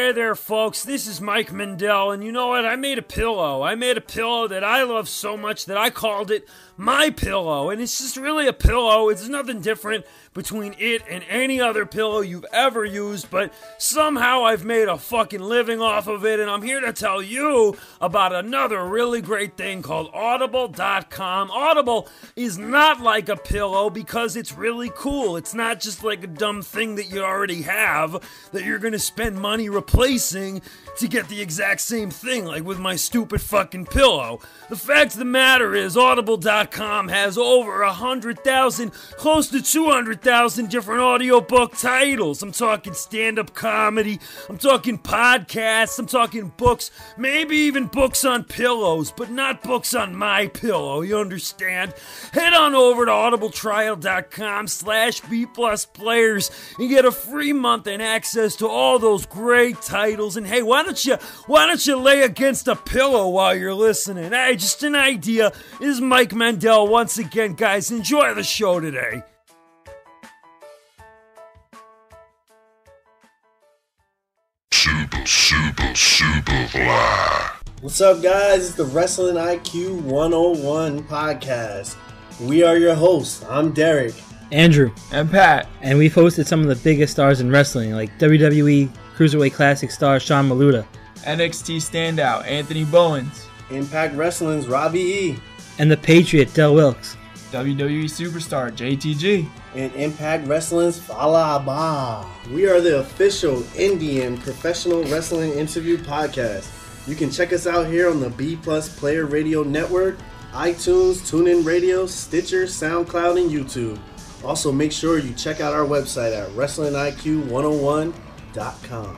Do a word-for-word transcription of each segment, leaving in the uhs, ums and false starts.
Hey there, folks. This is Mike Mandel, and you know what? I made a pillow. I made a pillow that I love so much that I called it My Pillow, and it's just really a pillow. It's nothing different between it and any other pillow you've ever used, but somehow I've made a fucking living off of it, and I'm here to tell you about another really great thing called Audible dot com. Audible is not like a pillow because it's really cool. It's not just like a dumb thing that you already have that you're gonna spend money replacing to get the exact same thing, like with my stupid fucking pillow. The fact of the matter is, Audible dot com has over a hundred thousand, close to two hundred thousand different audiobook titles. I'm talking stand-up comedy, I'm talking podcasts, I'm talking books, maybe even books on pillows, but not books on my pillow, you understand? Head on over to audibletrial dot com slash B plus players and get a free month and access to all those great titles. And hey, why don't you why don't you lay against a pillow while you're listening? Hey, just an idea. This is Mike Mandel once again, guys. Enjoy the show today. Super, super, super fly. What's up, guys? It's the Wrestling I Q one oh one podcast. We are your hosts. I'm Derek. Andrew. And Pat. And we've hosted some of the biggest stars in wrestling, like W W E Cruiserweight Classic star Sean Maluta. N X T standout Anthony Bowens. Impact Wrestling's Robbie E. And the Patriot Del Wilkes. W W E superstar J T G. And Impact Wrestling's Falaba. We are the official Indian professional wrestling interview podcast. You can check us out here on the B Plus Player Radio Network, iTunes, TuneIn Radio, Stitcher, SoundCloud, and YouTube. Also, make sure you check out our website at wrestling I Q one oh one dot com.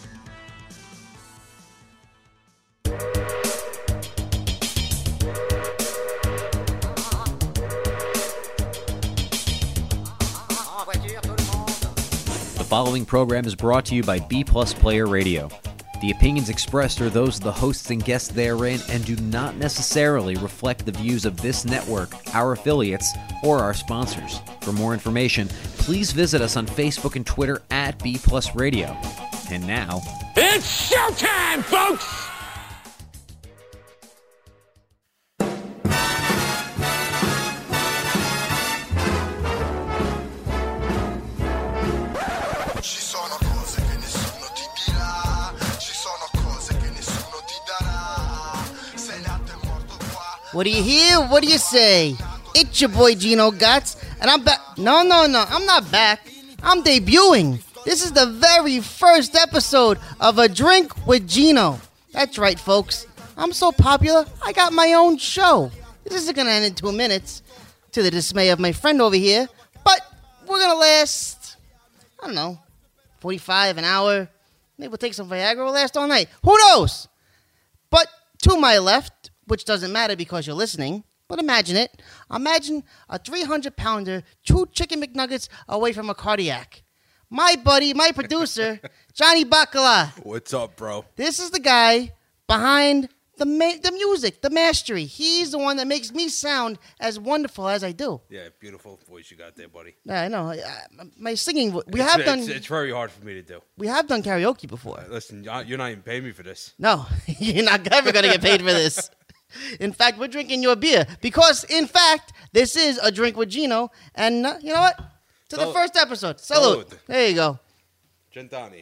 The following program is brought to you by B Plus Player Radio. The opinions expressed are those of the hosts and guests therein and do not necessarily reflect the views of this network, our affiliates, or our sponsors. For more information, please visit us on Facebook and Twitter at B Plus Radio. And now, it's showtime, folks! What do you hear? What do you say? It's your boy Gino Guts, and I'm back. No, no, no, I'm not back. I'm debuting. This is the very first episode of A Drink with Gino. That's right, folks. I'm so popular, I got my own show. This isn't going to end in two minutes, to the dismay of my friend over here, but we're going to last, I don't know, forty-five, an hour. Maybe we'll take some Viagra, we'll last all night. Who knows? But to my left, which doesn't matter because you're listening, but imagine it. Imagine a three hundred pounder, two chicken McNuggets away from a cardiac. My buddy, my producer, Johnny Bacala. What's up, bro? This is the guy behind the ma- the music, the mastery. He's the one that makes me sound as wonderful as I do. Yeah, beautiful voice you got there, buddy. Yeah, I know. Uh, my singing, we it's, have it's, done. It's, it's very hard for me to do. We have done karaoke before. Uh, listen, you're not even paying me for this. No, you're not ever going to get paid for this. In fact, we're drinking your beer because, in fact, this is A Drink with Gino. And uh, you know what? To Salud. The first episode. Salute. Salud. There you go. Gentani.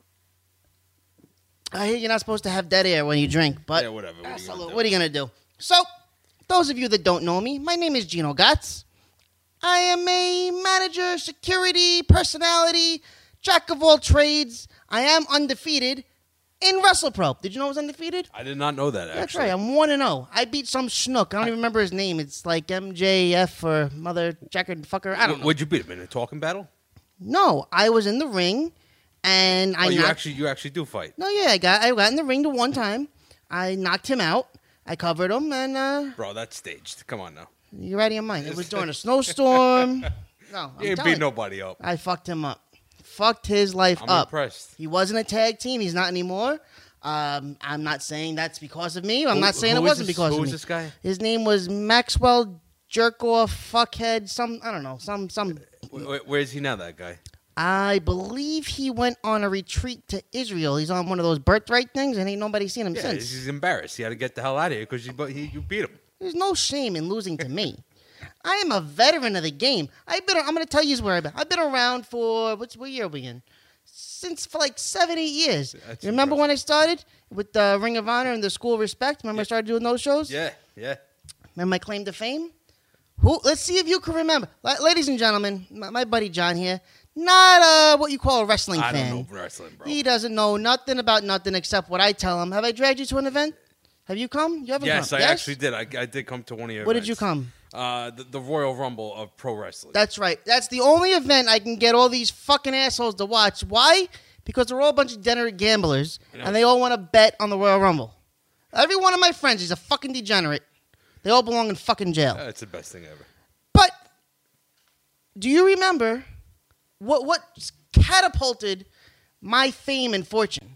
I hear you're not supposed to have dead air when you drink, but yeah, whatever. What, are, are you what are you going to do? So, those of you that don't know me, my name is Gino Guts. I am a manager, security, personality, jack of all trades. I am undefeated in WrestlePro. Did you know I was undefeated? I did not know that, actually. That's right. I'm one and oh. I beat some schnook. I don't even remember his name. It's like M J F or Mother Jacker Fucker. I don't know. What'd you beat him in a talking battle? No, I was in the ring, and I oh, you knocked... actually you actually do fight? No, yeah, I got I got in the ring the one time. I knocked him out. I covered him, and... Uh, Bro, that's staged. Come on now. You're out of your mind. It was during a snowstorm. No, I'm You ain't beat nobody up. I fucked him up. Fucked his life I'm up. I'm impressed. He wasn't a tag team. He's not anymore. Um, I'm not saying that's because of me. I'm who, not saying it wasn't this, because who of me. Who was this guy? His name was Maxwell Jerkoff Fuckhead. Some I don't know. Some some. Where, where is he now? That guy. I believe he went on a retreat to Israel. He's on one of those birthright things, and ain't nobody seen him Yeah, since. he's embarrassed. He had to get the hell out of here because you, but he, you beat him. There's no shame in losing to me. I am a veteran of the game. I've been. I'm going to tell you where I've been. I've been around for what's what year are we in? Since for like seven, eight years. That's You remember impressive. when I started with the Ring of Honor and the School of Respect? Remember I started doing those shows? Yeah, yeah. Remember my claim to fame? Who? Let's see if you can remember. La- Ladies and gentlemen, my, my buddy John here, not uh, what you call a wrestling I fan. don't know wrestling, bro. He doesn't know nothing about nothing except what I tell him. Have I dragged you to an event? Have you come? You haven't Yes, come. I actually did. I, I did come to one of your Where did you events. come? Uh, the, the Royal Rumble of pro wrestling. That's right. That's the only event I can get all these fucking assholes to watch. Why? Because they're all a bunch of degenerate gamblers, and they all want to bet on the Royal Rumble. Every one of my friends is a fucking degenerate. They all belong in fucking jail. That's the best thing ever. But do you remember what what catapulted my fame and fortune?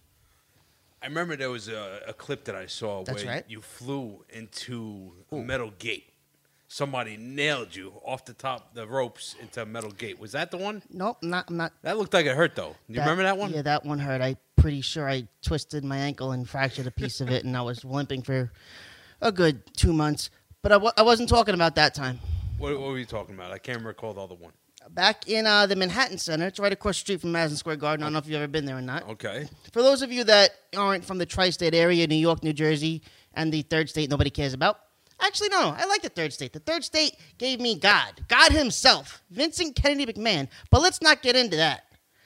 I remember there was a, a clip that I saw That's where right. you flew into a metal gate. Somebody nailed you off the top the ropes into a metal gate. Was that the one? Nope, I'm not. I'm not. That looked like it hurt though. You remember that one? Yeah, that one hurt. I'm pretty sure I twisted my ankle and fractured a piece of it, and I was limping for a good two months. But I, w- I wasn't talking about that time. What, what were you talking about? I can't recall the other one. Back in uh, the Manhattan Center, it's right across the street from Madison Square Garden. I don't know if you've ever been there or not. Okay. For those of you that aren't from the tri-state area, New York, New Jersey, and the third state nobody cares about. Actually, no, I like the third state. The third state gave me God. God himself. Vincent Kennedy McMahon. But let's not get into that.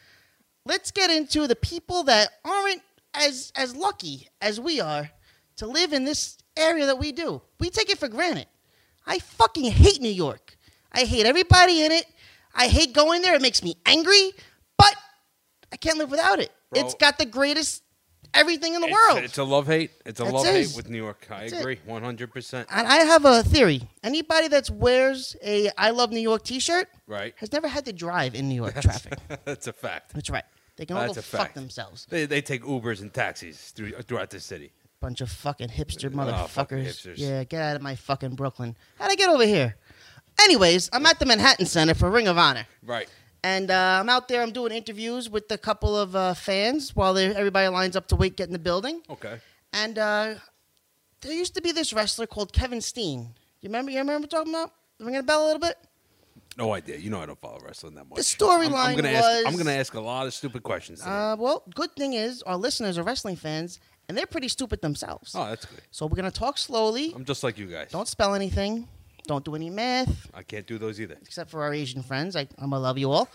Let's get into the people that aren't as, as lucky as we are to live in this area that we do. We take it for granted. I fucking hate New York. I hate everybody in it. I hate going there. It makes me angry. But I can't live without it. Bro, It's got the greatest everything in the It's, world. it's a love hate. It's a That's love it. hate with New York. I That's it. agree, one hundred percent. And I have a theory. Anybody that wears a I Love New York t-shirt Right. has never had to drive in New York traffic. That's a fact. That's right. They can all That's go a fuck fact. themselves. They they take Ubers and taxis through, throughout the city. Bunch of fucking hipster Oh, fucking motherfuckers. hipsters. Yeah, get out of my fucking Brooklyn. How'd I get over here? Anyways, I'm at the Manhattan Center for Ring of Honor. Right. And uh, I'm out there. I'm doing interviews with a couple of uh, fans while they- everybody lines up to wait, get in the building. Okay. And uh, there used to be this wrestler called Kevin Steen. You remember? You remember talking about? Ringing a bell a little bit? No idea. You know I don't follow wrestling that much. The storyline I'm, I'm gonna was- Ask, I'm going to ask a lot of stupid questions. today. Uh, well, good thing is our listeners are wrestling fans, and they're pretty stupid themselves. oh, that's good. So we're gonna talk slowly. I'm just like you guys. Don't spell anything. Don't do any math, I can't do those either. except for our Asian friends. I, I'm gonna love you all.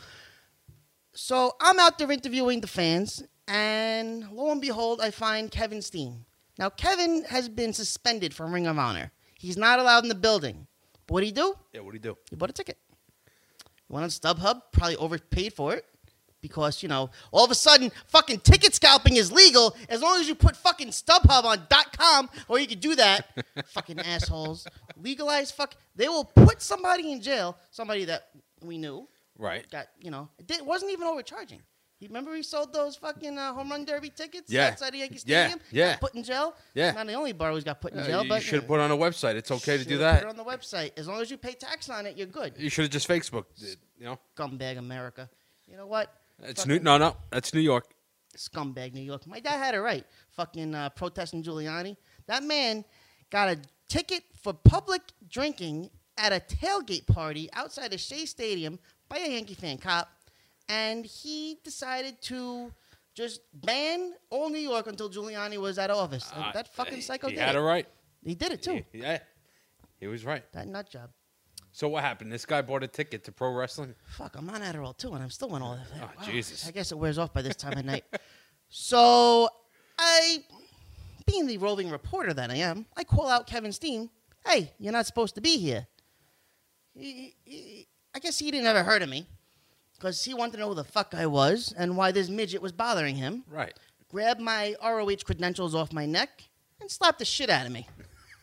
So I'm out there interviewing the fans, and lo and behold, I find Kevin Steen. Now, Kevin has been suspended from Ring of Honor. He's not allowed in the building. But what did he do? Yeah, what do you do? He bought a ticket. He went on StubHub, probably overpaid for it. Because, you know, all of a sudden, fucking ticket scalping is legal as long as you put fucking StubHub on .com, or you could do that. Fucking assholes. Legalize fuck. They will put somebody in jail, somebody that we knew, Right. got, you know, it did, wasn't even overcharging. You remember he sold those fucking uh, home run derby tickets Yeah. outside of Yankee Yeah, Stadium? yeah. Got put in jail? Yeah. Not the only bar who's got put in Yeah, jail, you but should have put it on a website. It's okay to do should've that. Put it on the website. As long as you pay tax on it, you're good. You should have just Facebook. it, You know. Scumbag America. You know what? It's Fucking new. No, no. That's New York. Scumbag New York. My dad had it right. Fucking uh, protesting Giuliani. That man got a ticket for public drinking at a tailgate party outside of Shea Stadium by a Yankee fan cop, and he decided to just ban all New York until Giuliani was out of office. And Uh, that fucking he- psycho He did had it. it right. He did it too. He- yeah. He was right. That nut job. So what happened? This guy bought a ticket to pro wrestling. Fuck, I'm on Adderall too, and I'm still on all that. Oh, Wow. Jesus. I guess it wears off by this time of night. So I, being the roving reporter that I am, I call out Kevin Steen. Hey, you're not supposed to be here. He, he, I guess he didn't ever heard of me because he wanted to know who the fuck I was and why this midget was bothering him. Right. Grabbed my R O H credentials off my neck and slapped the shit out of me.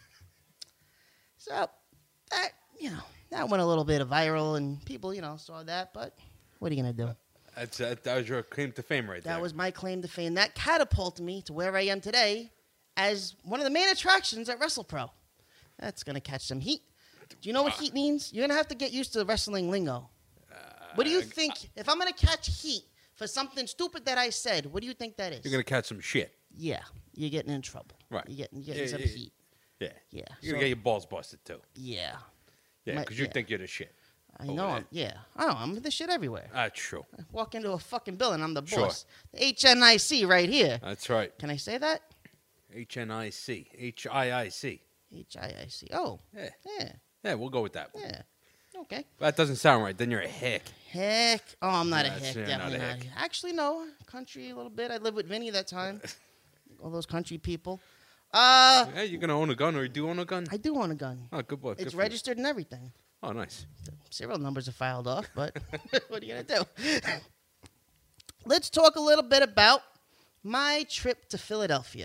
So that, you know, that went a little bit viral and people, you know, saw that. But what are you going to do? That's uh, that was your claim to fame right there. That was my claim to fame. That catapulted me to where I am today as one of the main attractions at WrestlePro. That's going to catch some heat. Do you know what heat means? You're going to have to get used to the wrestling lingo. What do you I- think? If I'm gonna catch heat for something stupid that I said, what do you think that is? You're gonna catch some shit. Yeah, you're getting in trouble. Right. You're getting, you're getting Yeah, some yeah, yeah. heat. Yeah. Yeah. You're so- gonna get your balls busted too. Yeah. Yeah, My- because you yeah. think you're the shit. I over know. there. I'm, yeah. I know. I'm the shit everywhere. That's true. Walk into a fucking building, I'm the Sure. boss. The H N I C right here. That's right. Can I say that? H N I C. H I I C. H I I C. Oh. Yeah. Yeah. Yeah, we'll go with that. Yeah. Okay. That doesn't sound right. Then you're a hick. Heck. Oh, I'm not Yes, a heck. you're Definitely not a not. hick. Actually, no. Country a little bit. I lived with Vinny that time. All those country people. Uh, Yeah, you're gonna own a gun, or do you own a gun? I do own a gun. Oh, good boy. Good It's for you. registered and everything. Oh, nice. Serial numbers are filed off, but what are you going to do? Let's talk a little bit about my trip to Philadelphia.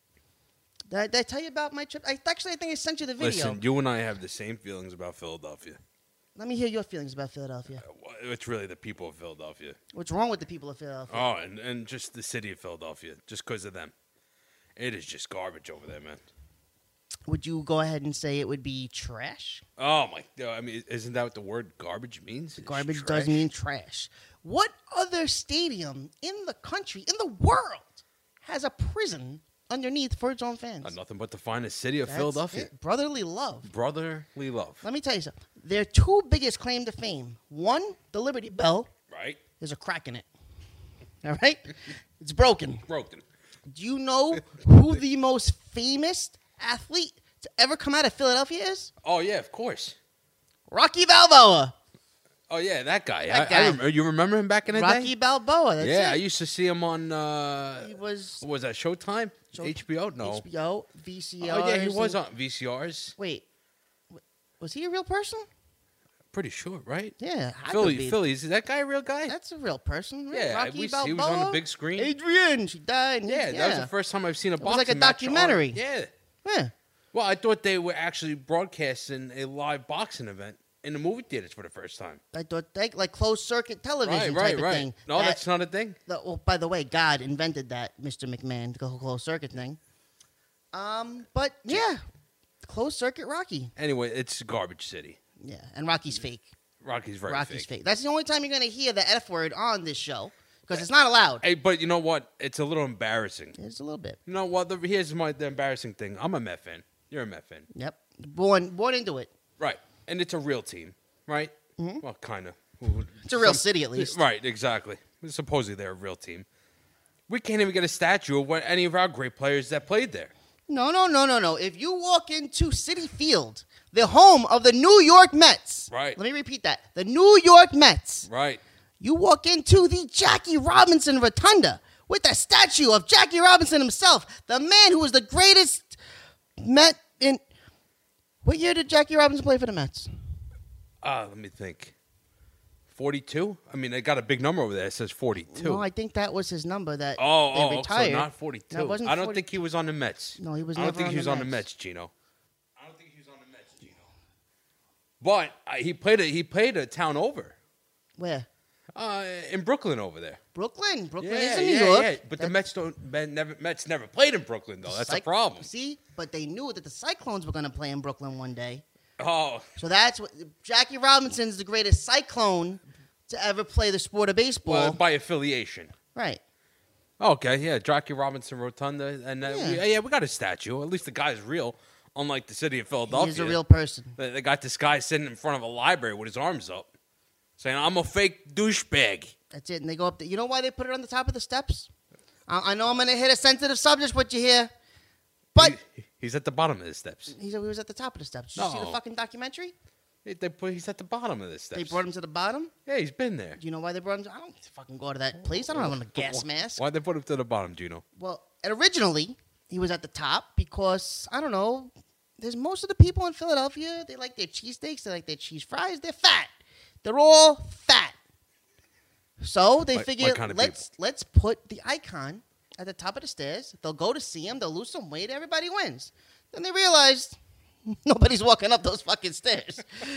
Did I, did I tell you about my trip? I, actually, I think I sent you the video. Listen, you and I have the same feelings about Philadelphia. Let me hear your feelings about Philadelphia. It's really the people of Philadelphia. What's wrong with the people of Philadelphia? Oh, and, and just the city of Philadelphia, just because of them. It is just garbage over there, man. Would you go ahead and say it would be trash? Oh my! I mean, isn't that what the word garbage means? It's Garbage trash. does mean trash. What other stadium in the country, in the world, has a prison underneath for its own fans? Uh, nothing but the finest city of That's Philadelphia. it. Brotherly love. Brotherly love. Let me tell you something. Their two biggest claim to fame. One, the Liberty Bell. Right? There's a crack in it. All right? It's broken. Broken. Do you know who the most famous athlete to ever come out of Philadelphia is? Oh yeah, of course. Rocky Balboa. Oh yeah, that guy. That I, I guy. remember, you remember him back in the Rocky day? Balboa. That's yeah, I it. used to see him on. Uh, He was what was that Showtime? Show- H B O? No. H B O, V C Rs. Oh yeah, he was and- on V C Rs. Wait. w- Was he a real person? Pretty sure, right? Yeah. had to Philly, be. Philly. Is that guy a real guy? That's a real person. Right? Yeah, Rocky we- Balboa. he was on the big screen. Adrian, she died. yeah, yeah. that was the first time I've seen a was boxing like a match on- documentary. Yeah. Yeah. Well, I thought they were actually broadcasting a live boxing event in the movie theaters for the first time. I thought they, like closed circuit television Right, right, type of right. thing. No, That- that's not a thing. the, well, by the way, God invented that, Mister McMahon, the whole closed circuit thing. Um, but yeah, closed circuit Rocky. Anyway, it's a garbage city. Yeah, and Rocky's fake. Rocky's very Rocky's fake. fake. That's the only time you're gonna hear the F word on this show because it's not allowed. Hey, but you know what? It's a little embarrassing. It's a little bit. You know what? The, here's my the embarrassing thing. I'm a Met fan. You're a Met fan. Yep. Born, born into it. Right. And it's a real team, right? Mm-hmm. Well, kind of. It's a real city, at least. Right, exactly. Supposedly they're a real team. We can't even get a statue of what any of our great players that played there. No, no, no, no, no. If you walk into Citi Field, the home of the New York Mets. Right. Let me repeat that. The New York Mets. Right. You walk into the Jackie Robinson Rotunda with a statue of Jackie Robinson himself, the man who was the greatest Met in. What year did Jackie Robinson play for the Mets? Ah, let me think. forty-two? I mean, they got a big number over there. It says forty-two. No, I think that was his number that oh, they oh, retired. so not forty-two. No, it wasn't I don't forty think he was on the Mets. No, he was I don't never think on he the was on the Mets. Mets, Gino. I don't think he was on the Mets, Gino. But uh, he played a, he played a town over. Where? Uh, in Brooklyn over there. Brooklyn. Brooklyn yeah, is in New yeah, York. yeah. But the That- Mets don't. Men never, Mets never played in Brooklyn though. That's Cyc- a problem. See, but they knew that the Cyclones were going to play in Brooklyn one day. Oh, So that's what Jackie Robinson's the greatest Cyclone to ever play the sport of baseball. well, by affiliation. Right. Okay, yeah, Jackie Robinson Rotunda, and uh, Yeah. We, yeah, we got a statue. At least the guy's real, unlike the city of Philadelphia. He's a real person. They, they got this guy sitting in front of a library with his arms up, saying, "I'm a fake douchebag." That's it. And they go up there. You know why they put it on the top of the steps? I, I know I'm going to hit a sensitive subject with you here, but He- he's at the bottom of the steps. he's, he was at the top of the steps. Did you see the No. fucking documentary? They, they put, he's at the bottom of the steps. They brought him to the bottom. Yeah, he's been there. Do you know why they brought him? To, I don't fucking go to that place. I don't have a gas mask. Why'd they put him to the bottom, Gino? Well, and originally he was at the top because I don't know. There's most of the people in Philadelphia. They like their cheesesteaks. They like their cheese fries. They're fat. They're all fat. So they My- my figured kind of let's let's put the icon at the top of the stairs. They'll go to see him. They'll lose some weight. Everybody wins. Then they realized nobody's walking up those fucking stairs.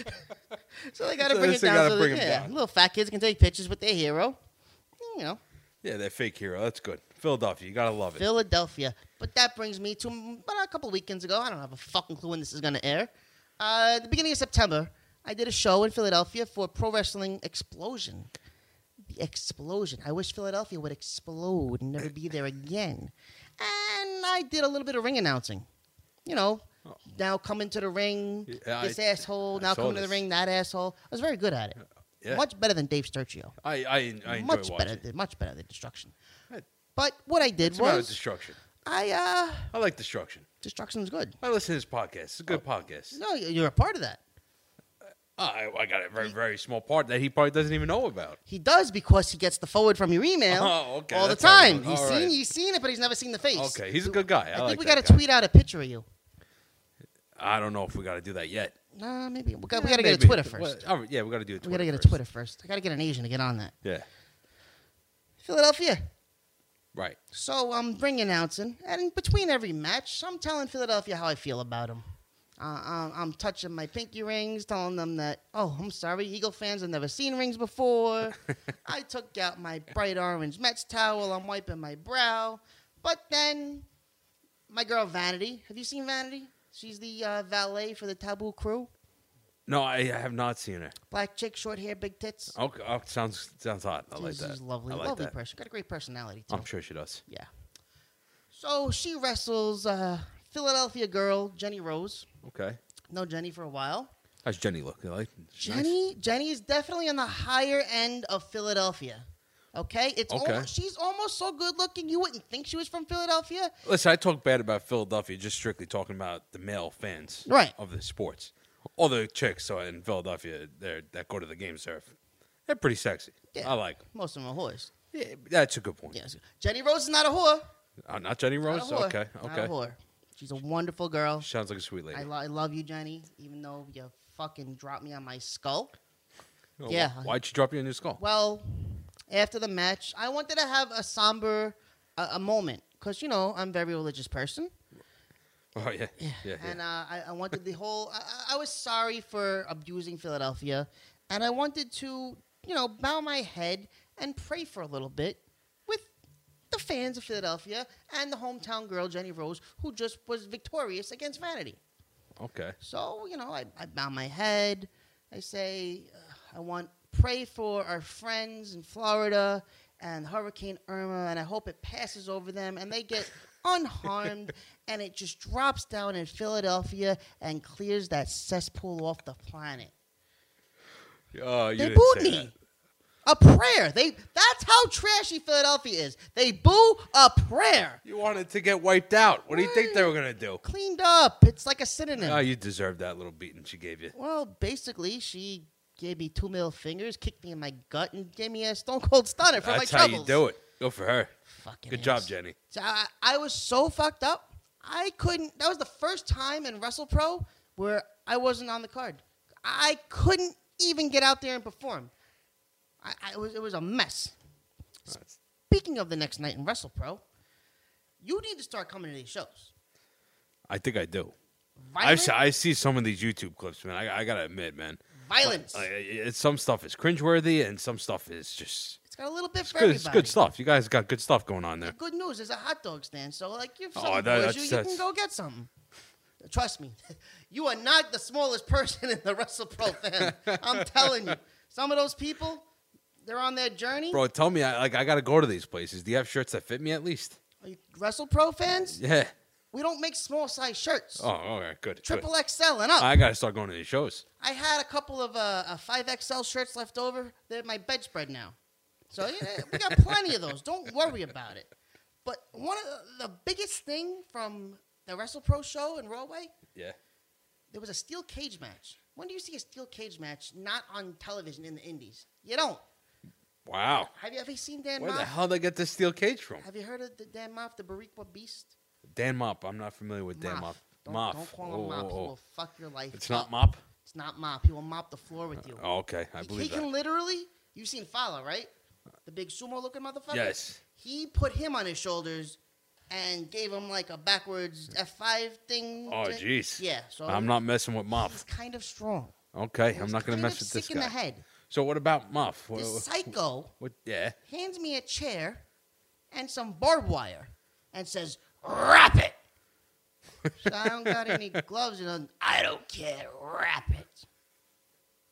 So they got to So bring they it down. gotta So bring the, him yeah, down. little fat kids can take pictures with their hero. You know. Yeah, they're fake hero. That's good. Philadelphia, you gotta love it. Philadelphia. But that brings me to about a couple weekends ago. I don't have a fucking clue when this is going to air. Uh, the beginning of September, I did a show in Philadelphia for Pro Wrestling Explosion. The explosion. I wish Philadelphia would explode and never be there again. And I did a little bit of ring announcing. You know, oh. now coming to the ring, yeah, this I, asshole, I now coming this. to the ring, that asshole. I was very good at it. Yeah. Much better than Dave Sturcio. I, I, I enjoy much watching. better, than, much better than Destruction. But what I did What's was... about Destruction? I, uh... I like Destruction. Destruction is good. I listen to his podcast. It's a good oh. podcast. No, you're a part of that. Uh, I, I got a very, very small part that he probably doesn't even know about. He does because he gets the forward from your email oh, okay. all That's the time. All he's all seen right. he's seen it, but he's never seen the face. Okay, he's a good guy. I, I like think we got to tweet out a picture of you. I don't know if we got to do that yet. Nah, maybe we got, yeah, we got to maybe. get a Twitter first. Well, oh, yeah, we got to do a Twitter. We got to get first. a Twitter first. I got to get an Asian to get on that. Yeah. Philadelphia. Right. So I'm ring announcing, and between every match, I'm telling Philadelphia how I feel about them. Uh, I'm, I'm touching my pinky rings, telling them that, oh, I'm sorry, Eagle fans have never seen rings before. I took out my bright orange Mets towel. I'm wiping my brow. But then my girl Vanity, have you seen Vanity? She's the uh, valet for the Taboo crew. No, I have not seen her. Black chick, short hair, big tits. Okay, oh, sounds sounds hot. I like she's, that. She's lovely, I like lovely that. person. Got a great personality too. I'm sure she does. Yeah. So she wrestles uh, Philadelphia girl Jenny Rose. Okay. Know Jenny for a while. How's Jenny look? You like Jenny? Nice? Jenny is definitely on the higher end of Philadelphia. Okay, it's okay. Almost, she's almost so good looking you wouldn't think she was from Philadelphia. Listen, I talk bad about Philadelphia, just strictly talking about the male fans right. of the sports. All the chicks in Philadelphia that go to the games there, they're pretty sexy. Yeah, I like them. Most of them are whores. Yeah, that's a good point. Yes. Jenny Rose is not a whore. Uh, not Jenny Rose? Not okay, not okay. A whore. She's a wonderful girl. Sounds like a sweet lady. I, lo- I love you, Jenny, even though you fucking dropped me on my skull. Oh, yeah. Wh- why'd you drop you on your skull? Well, after the match, I wanted to have a somber uh, a moment because, you know, I'm a very religious person. Oh, yeah. yeah, yeah. And uh, I, I wanted the whole... I, I was sorry for abusing Philadelphia, and I wanted to, you know, bow my head and pray for a little bit with the fans of Philadelphia and the hometown girl, Jenny Rose, who just was victorious against Vanity. Okay. So, you know, I, I bow my head. I say, uh, I want pray for our friends in Florida and Hurricane Irma, and I hope it passes over them and they get unharmed and it just drops down in Philadelphia and clears that cesspool off the planet. Oh, you they didn't booed say me. That. A prayer. They that's how trashy Philadelphia is. They boo a prayer. You wanted to get wiped out. What do you think they were going to do? Cleaned up. It's like a synonym. Oh, you deserved that little beating she gave you. Well, basically, she gave me two middle fingers, kicked me in my gut, and gave me a stone cold stunner for That's my how troubles. you do it. Go for her. Fucking Good ass. job, Jenny. So I, I was so fucked up. I couldn't. That was the first time in WrestlePro where I wasn't on the card. I couldn't even get out there and perform. I, I it was it was a mess. That's... Speaking of the next night in WrestlePro, you need to start coming to these shows. I think I do. Violent? I see, I see some of these YouTube clips, man. I, I gotta admit, man. Violence. Like, it's, some stuff is cringeworthy, and some stuff is just. It's got a little bit It's for good, everybody. it's good stuff. You guys got good stuff going on there. The good news is a hot dog stand, so like you're Oh, something that- boys, that's- you, you that's- can go get something. Trust me, you are not the smallest person in the WrestlePro fan. I'm telling you, some of those people, they're on their journey. Bro, tell me, I, like, I gotta go to these places. Do you have shirts that fit me at least? Are you WrestlePro fans? Yeah. We don't make small size shirts. Oh, all right, good. Triple good. X L and up. I gotta start going to these shows. I had a couple of uh, uh, five X L shirts left over. They're my bedspread now. So yeah, we got plenty of those. Don't worry about it. But one of the, the biggest thing from the WrestlePro show in Broadway, Yeah. there was a steel cage match. When do you see a steel cage match not on television in the Indies? You don't. Wow. Have you ever seen Dan Where Moff? the hell did they get this steel cage from? Have you heard of the Dan Moff, the Bariqua Beast? Dan Mop. I'm not familiar with Dan Mop. Don't, Mop. don't call him Oh, Mop. oh, He oh. will fuck your life It's up. not Mop? It's not Mop. He will mop the floor with you. Oh, okay. I he, believe he that. can literally, you've seen Fala, right? The big sumo-looking motherfucker? Yes. He put him on his shoulders and gave him like a backwards F five thing. Oh, to- jeez. Yeah. So I'm not messing with Mop. He's kind of strong. Okay, He's I'm not going to kind mess of with this sick guy. in the head. So what about Muff? What, This what- psycho what- yeah. hands me a chair and some barbed wire and says, wrap it. So I don't got any gloves. And I don't care. Wrap it.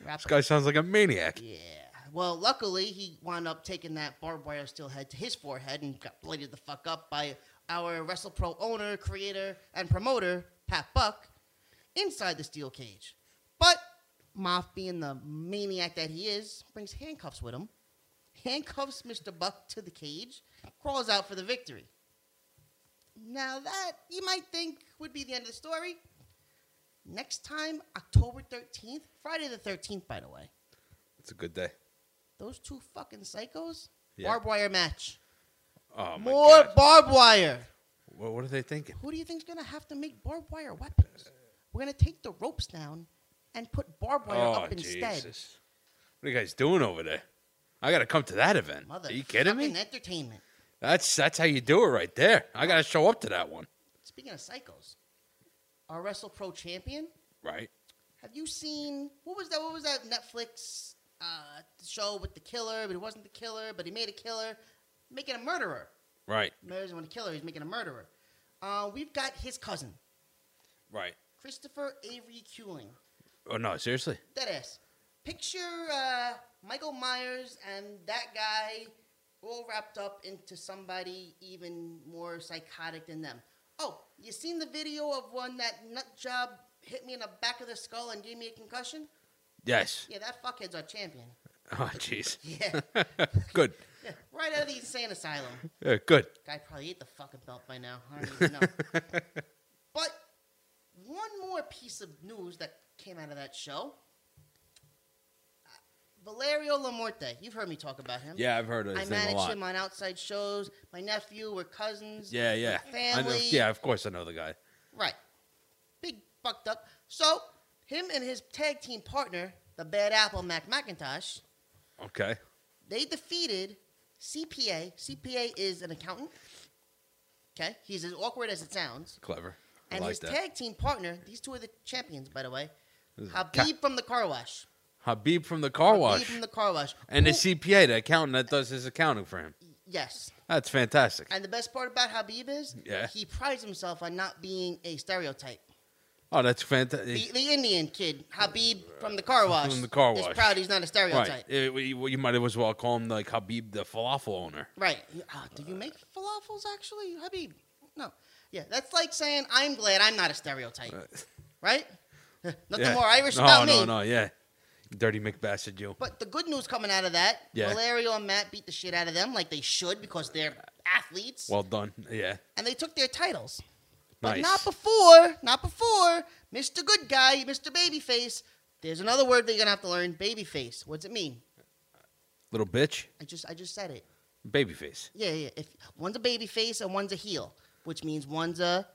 Wrap This guy sounds like a maniac. Yeah. Well, luckily, he wound up taking that barbed wire steel head to his forehead and got bladed the fuck up by our WrestlePro owner, creator, and promoter, Pat Buck, inside the steel cage. But Moff, being the maniac that he is, brings handcuffs with him, handcuffs Mister Buck to the cage, crawls out for the victory. Now that, you might think, would be the end of the story. Next time, October thirteenth, Friday the thirteenth, by the way. It's a good day. Those two fucking psychos, Yeah. barbed wire match. Oh, my More God. barbed wire. Well, what are they thinking? Who do you think's going to have to make barbed wire weapons? We're going to take the ropes down and put barbed wire Oh, up instead. Jesus. What are you guys doing over there? I got to come to that event. Mother Are you kidding me? fucking entertainment. That's that's how you do it right there. I got to show up to that one. Speaking of psychos, our WrestlePro champion, Right. have you seen, what was that, what was that Netflix uh, show with the killer, but he wasn't the killer, but he made a killer, making a murderer. Right. Murder's when a killer, he's making a murderer. Uh, we've got his cousin, Right. Christopher Avery Kuling. Oh, no, seriously? Deadass. Picture uh, Michael Myers and that guy all wrapped up into somebody even more psychotic than them. Oh, you seen the video of when that nut job hit me in the back of the skull and gave me a concussion? Yes. Yeah, that fuckhead's our champion. Oh, jeez. Yeah. Good. Yeah, right out of the insane asylum. Yeah, good. Guy probably ate the fucking belt by now. I don't even know. But one more piece of news that came out of that show. Uh, Valerio Lamorte. You've heard me talk about him. Yeah, I've heard of I his name a manage lot. him on outside shows. My nephew, we're cousins. Yeah, yeah. we're I know, family. yeah, of course I know the guy. Right. Big fucked up. So, him and his tag team partner, the Bad Apple Mac McIntosh, Okay. they defeated C P A. C P A is an accountant. Okay? He's as awkward as it sounds. Clever. I And like his that. tag team partner, these two are the champions, by the way. This is Habib from the car wash. Habib from the car wash. Habib from the car wash. And the Who- C P A, the accountant that does his accounting for him. Yes. That's fantastic. And the best part about Habib is Yeah. he prides himself on not being a stereotype. Oh, that's fantastic. The, the Indian kid, Habib from the car wash, From the car is wash. proud he's not a Right. stereotype. Eh, You, you might as well call him like Habib, the falafel owner. Right. Ah, do you make falafels, actually, Habib? No. Yeah, that's like saying, I'm glad I'm not a stereotype. Right? Nothing Yeah. more Irish no, about no, me. No, yeah. Dirty McBastard, you. But the good news coming out of that, Yeah. Valerio and Matt beat the shit out of them like they should because they're athletes. Well done. Yeah. And they took their titles. But Nice. not before, not before, Mister Good Guy, Mister Babyface. There's another word that you're gonna have to learn, babyface. What's it mean? Little bitch. I just I just said it. Babyface. Yeah, yeah. If one's a babyface and one's a heel, which means one's a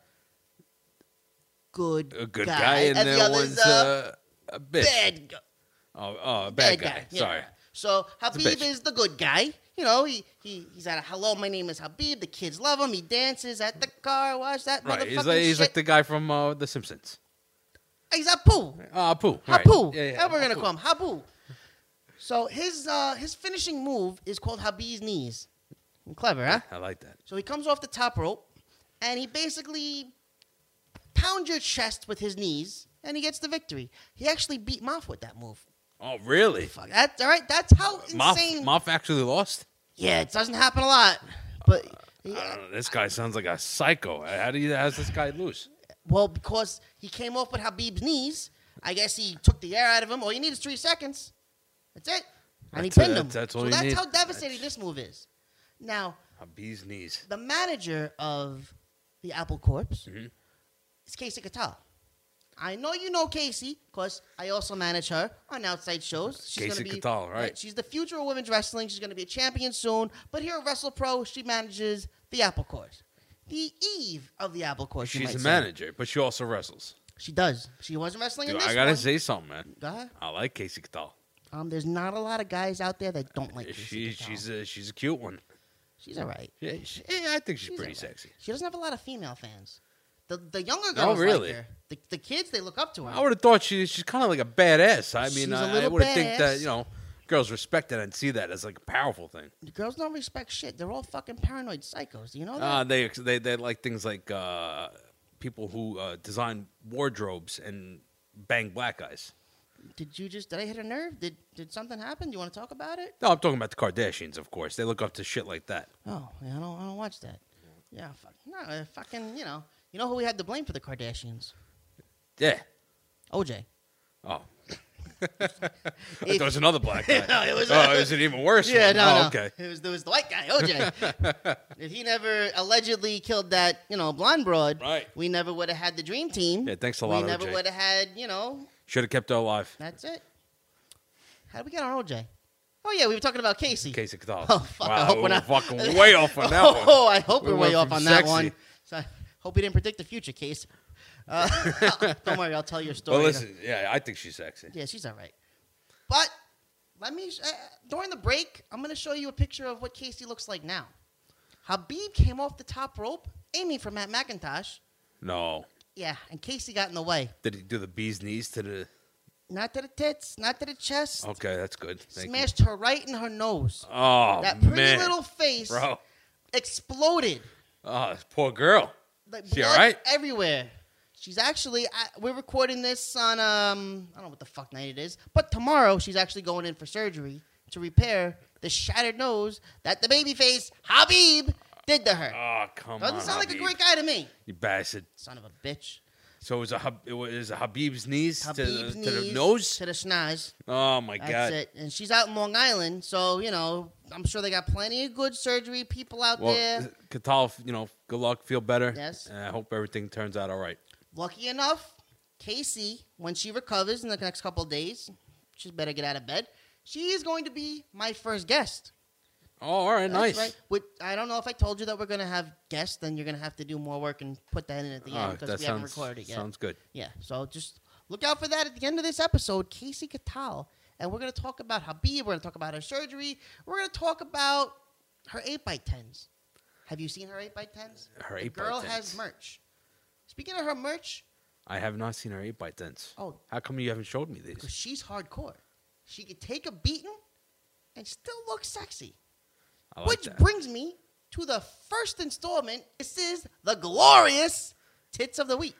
good A good guy, guy, and, and the then other's one's a uh, a bitch. bad guy. Oh, oh, a bad, guy. Yeah. Sorry. So a Habib bitch. is the good guy. You know, he, he he's at a hello, my name is Habib. The kids love him. He dances at the car wash. That Right. motherfucking He's like, he's shit. like the guy from uh, The Simpsons. He's Apu. Ah, Apu. Right. Hapu. Yeah, yeah. That's what we're gonna Apu. call him. Hapu. So his uh, his finishing move is called Habib's knees. Clever, huh? I like that. So he comes off the top rope, and he basically pounds your chest with his knees, and he gets the victory. He actually beat Moff with that move. Oh, really? Fuck, that's all right. That's how Moff, insane. Moff actually lost? Yeah, it doesn't happen a lot, but I don't know. This guy sounds like a psycho. How do you, how's this guy lose? well, because he came off with Habib's knees, I guess he took the air out of him. All you need is three seconds. That's it, and That's he it. pinned him. That's- that's all so you that's need. how devastating this move is. Now, Habib's knees. the manager of the Apple Corps Mhm. is Casey Catal. I know you know Casey because I also manage her on outside shows. She's Casey gonna be, Catal, right. She's the future of women's wrestling. She's going to be a champion soon. But here at WrestlePro, she manages the Apple Corps. The eve of the Apple Corps, you She's might a say. manager, but she also wrestles. She does. She wasn't wrestling Dude, in this I gotta one. say something, man. Go ahead. I like Casey Catal. Um, there's not a lot of guys out there that don't like Casey She, Catal. she's a she's a cute one. She's all right. Yeah, she, yeah I think she's, She's pretty all right. sexy. She doesn't have a lot of female fans. The the younger Oh, girls really? like her. The, the kids, they look up to her. I would have thought she she's kind of like a badass. I She's mean, a I, I little would have think that badass. you know girls respect that and see that as like a powerful thing. The girls don't respect shit. They're all fucking paranoid psychos. Do you know that? Uh, they they they like things like uh, people who uh, design wardrobes and bang black guys. Did you just, did I hit a nerve? Did did something happen? Do you want to talk about it? No, I'm talking about the Kardashians, of course. They look up to shit like that. Oh, yeah, I don't, I don't watch that. Yeah, fuck, no, uh, fucking, you know. You know who we had to blame for the Kardashians? Yeah. O J. Oh. If- there was another black guy. No, it was, oh, uh, is it even worse? Yeah, one? no, oh, no. okay. It was, there was the white guy, O J. If he never allegedly killed that, you know, blonde broad, Right. we never would have had the dream team. Yeah, thanks a lot, We never O J. would have had, you know, Should have kept her alive. that's it. How did we get on O J? Oh, yeah, we were talking about Casey. Casey Cathal. Oh, fuck, wow, I hope we we're not. fucking way off on that one. Oh, I hope We we are way went off from on that sexy. one. So I hope we didn't predict the future, Case. Uh, don't worry, I'll tell your story. Well, listen, yeah, I think she's sexy. Yeah, she's all right. But let me, uh, during the break, I'm going to show you a picture of what Casey looks like now. Habib came off the top rope, aiming for Matt McIntosh. No. Yeah, and Casey got in the way. Did he do the bee's knees to the... Not to the tits, not to the chest. Okay, that's good. Thank Smashed her right in her nose. you. Oh, That pretty man. little face Bro. exploded. Oh, poor girl. Like She blood all right? everywhere. She's actually, I, we're recording this on, um, I don't know what the fuck night it is, but tomorrow she's actually going in for surgery to repair the shattered nose that the babyface Habib did to her. Oh, come Doesn't on, sound like a Habib. great guy to me. You bastard. Son of a bitch. So it was a Hab- it was a Habib's knees, Habib's to, the, knees to the nose. to the schnoz. Oh my That's god! it. And she's out in Long Island, so you know I'm sure they got plenty of good surgery people out Well, there. Catal, you know, good luck, feel better. Yes. And I hope everything turns out all right. Lucky enough, Casey, when she recovers in the next couple of days, she's better get out of bed. She is going to be my first guest. Oh, all right, That's nice. right. With, I don't know if I told you that we're going to have guests, then you're going to have to do more work and put that in at the Oh, end because that we haven't sounds recorded it yet. sounds good. Yeah, so just look out for that at the end of this episode, Casey Catal. And we're going to talk about Habib. We're going to talk about her surgery. We're going to talk about her eight by tens. Have you seen her eight by tens? Her The eight by girl tens. has merch. Speaking of her merch, I have not seen her eight by tens. oh, How come you haven't showed me because these? she's hardcore. She could take a beating and still look sexy. I like Which that. brings me to the first installment. This is the glorious Tits of the Week.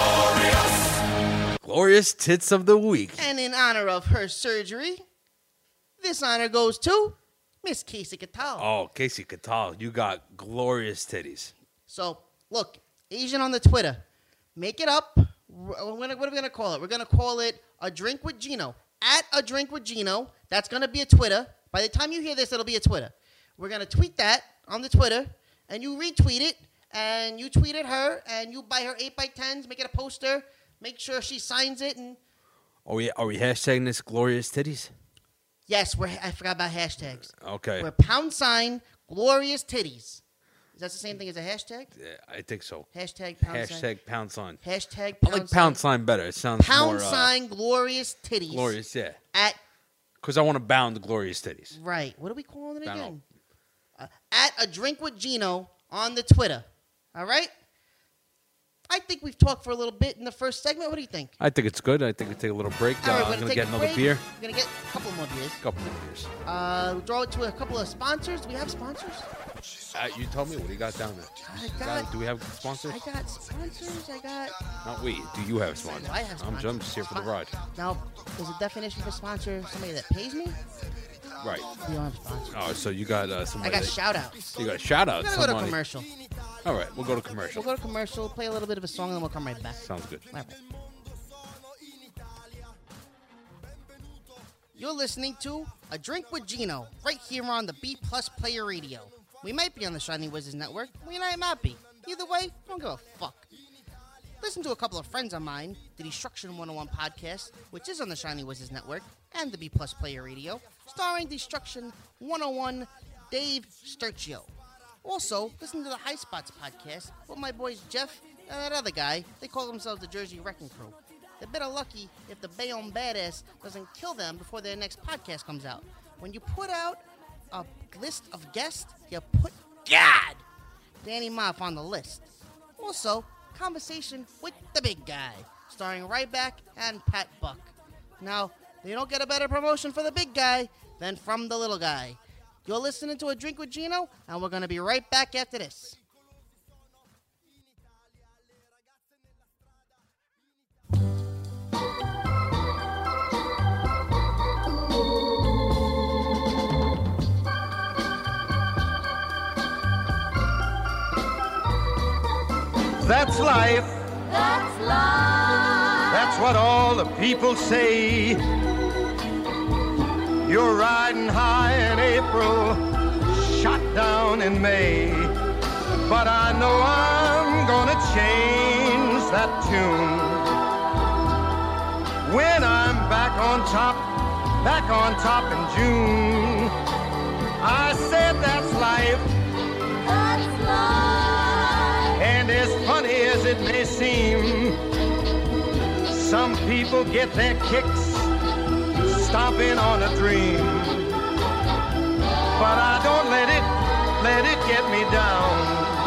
Glorious tits of the week. And in honor of her surgery, this honor goes to Miss Casey Catal. Oh, Casey Catal, you got glorious titties. So, look, Asian on the Twitter, make it up. What are we going to call it? We're going to call it A Drink with Gino. At A Drink with Gino. That's going to be a Twitter. By the time you hear this, it'll be a Twitter. We're going to tweet that on the Twitter, and you retweet it, and you tweet at her, and you buy her eight by tens, make it a poster, make sure she signs it, and Are we, are we hashtagging this glorious titties? yes, we're, I forgot about hashtags. Okay. We're pound sign glorious titties. Is that the same thing as a hashtag? Yeah, I think so. Hashtag pound sign. Hashtag pound sign. Hashtag I pound like pound sign better. It sounds Pound more uh, sign glorious titties. glorious, yeah. At, Because I want to bound the glorious titties. right, what are we calling it Bound. again? Uh, at A Drink with Gino on the Twitter. All right? I think we've talked for a little bit in the first segment. What do you think? I think it's good. I think we take a little break. All right, uh, we're I'm gonna going to take get a another break. beer. We're gonna get a couple more beers. A couple more beers. Uh, we'll draw it to a couple of sponsors. Do we have sponsors? Uh, you tell me, what do you got down there? I Got- got. do we have sponsors? I got sponsors. I got. Not we. Do you have sponsors? I have I'm, sponsors. I'm just here for the Spon- ride. Now, is a definition for sponsor somebody that pays me? Right. We don't have sponsors. Oh, so you got uh, I somebody. got that- shout outs. You got a shout out. We're gonna go to somebody. commercial. All right, we'll go to commercial. We'll go to commercial, play a little bit of a song, and then we'll come right back. Sounds good. All right. You're listening to A Drink with Gino, right here on the B Plus Player Radio. We might be on the Shining Wizards Network. We might not be. Either way, don't give a fuck. Listen to a couple of friends of mine, the Destruction one oh one podcast, which is on the Shining Wizards Network, and the B Plus Player Radio, starring Destruction one oh one Dave Sturcio. Also, listen to the High Spots podcast with my boys Jeff and that other guy. They call themselves the Jersey Wrecking Crew. They're better lucky if the Bayonne Badass doesn't kill them before their next podcast comes out. When you put out a list of guests, you put God Danny Moff on the list. Also, Conversation with the Big Guy, starring Ryback and Pat Buck. Now, they don't get a better promotion for the big guy than from the little guy. You're listening to A Drink with Gino, and we're going to be right back after this. That's life. That's life. That's what all the people say. You're riding high in April, shot down in May. But I know I'm gonna change that tune. When I'm back on top, back on top in June. I said that's life. That's life. And as funny as it may seem, some people get their kicks stomping on a dream. But I don't let it, let it get me down.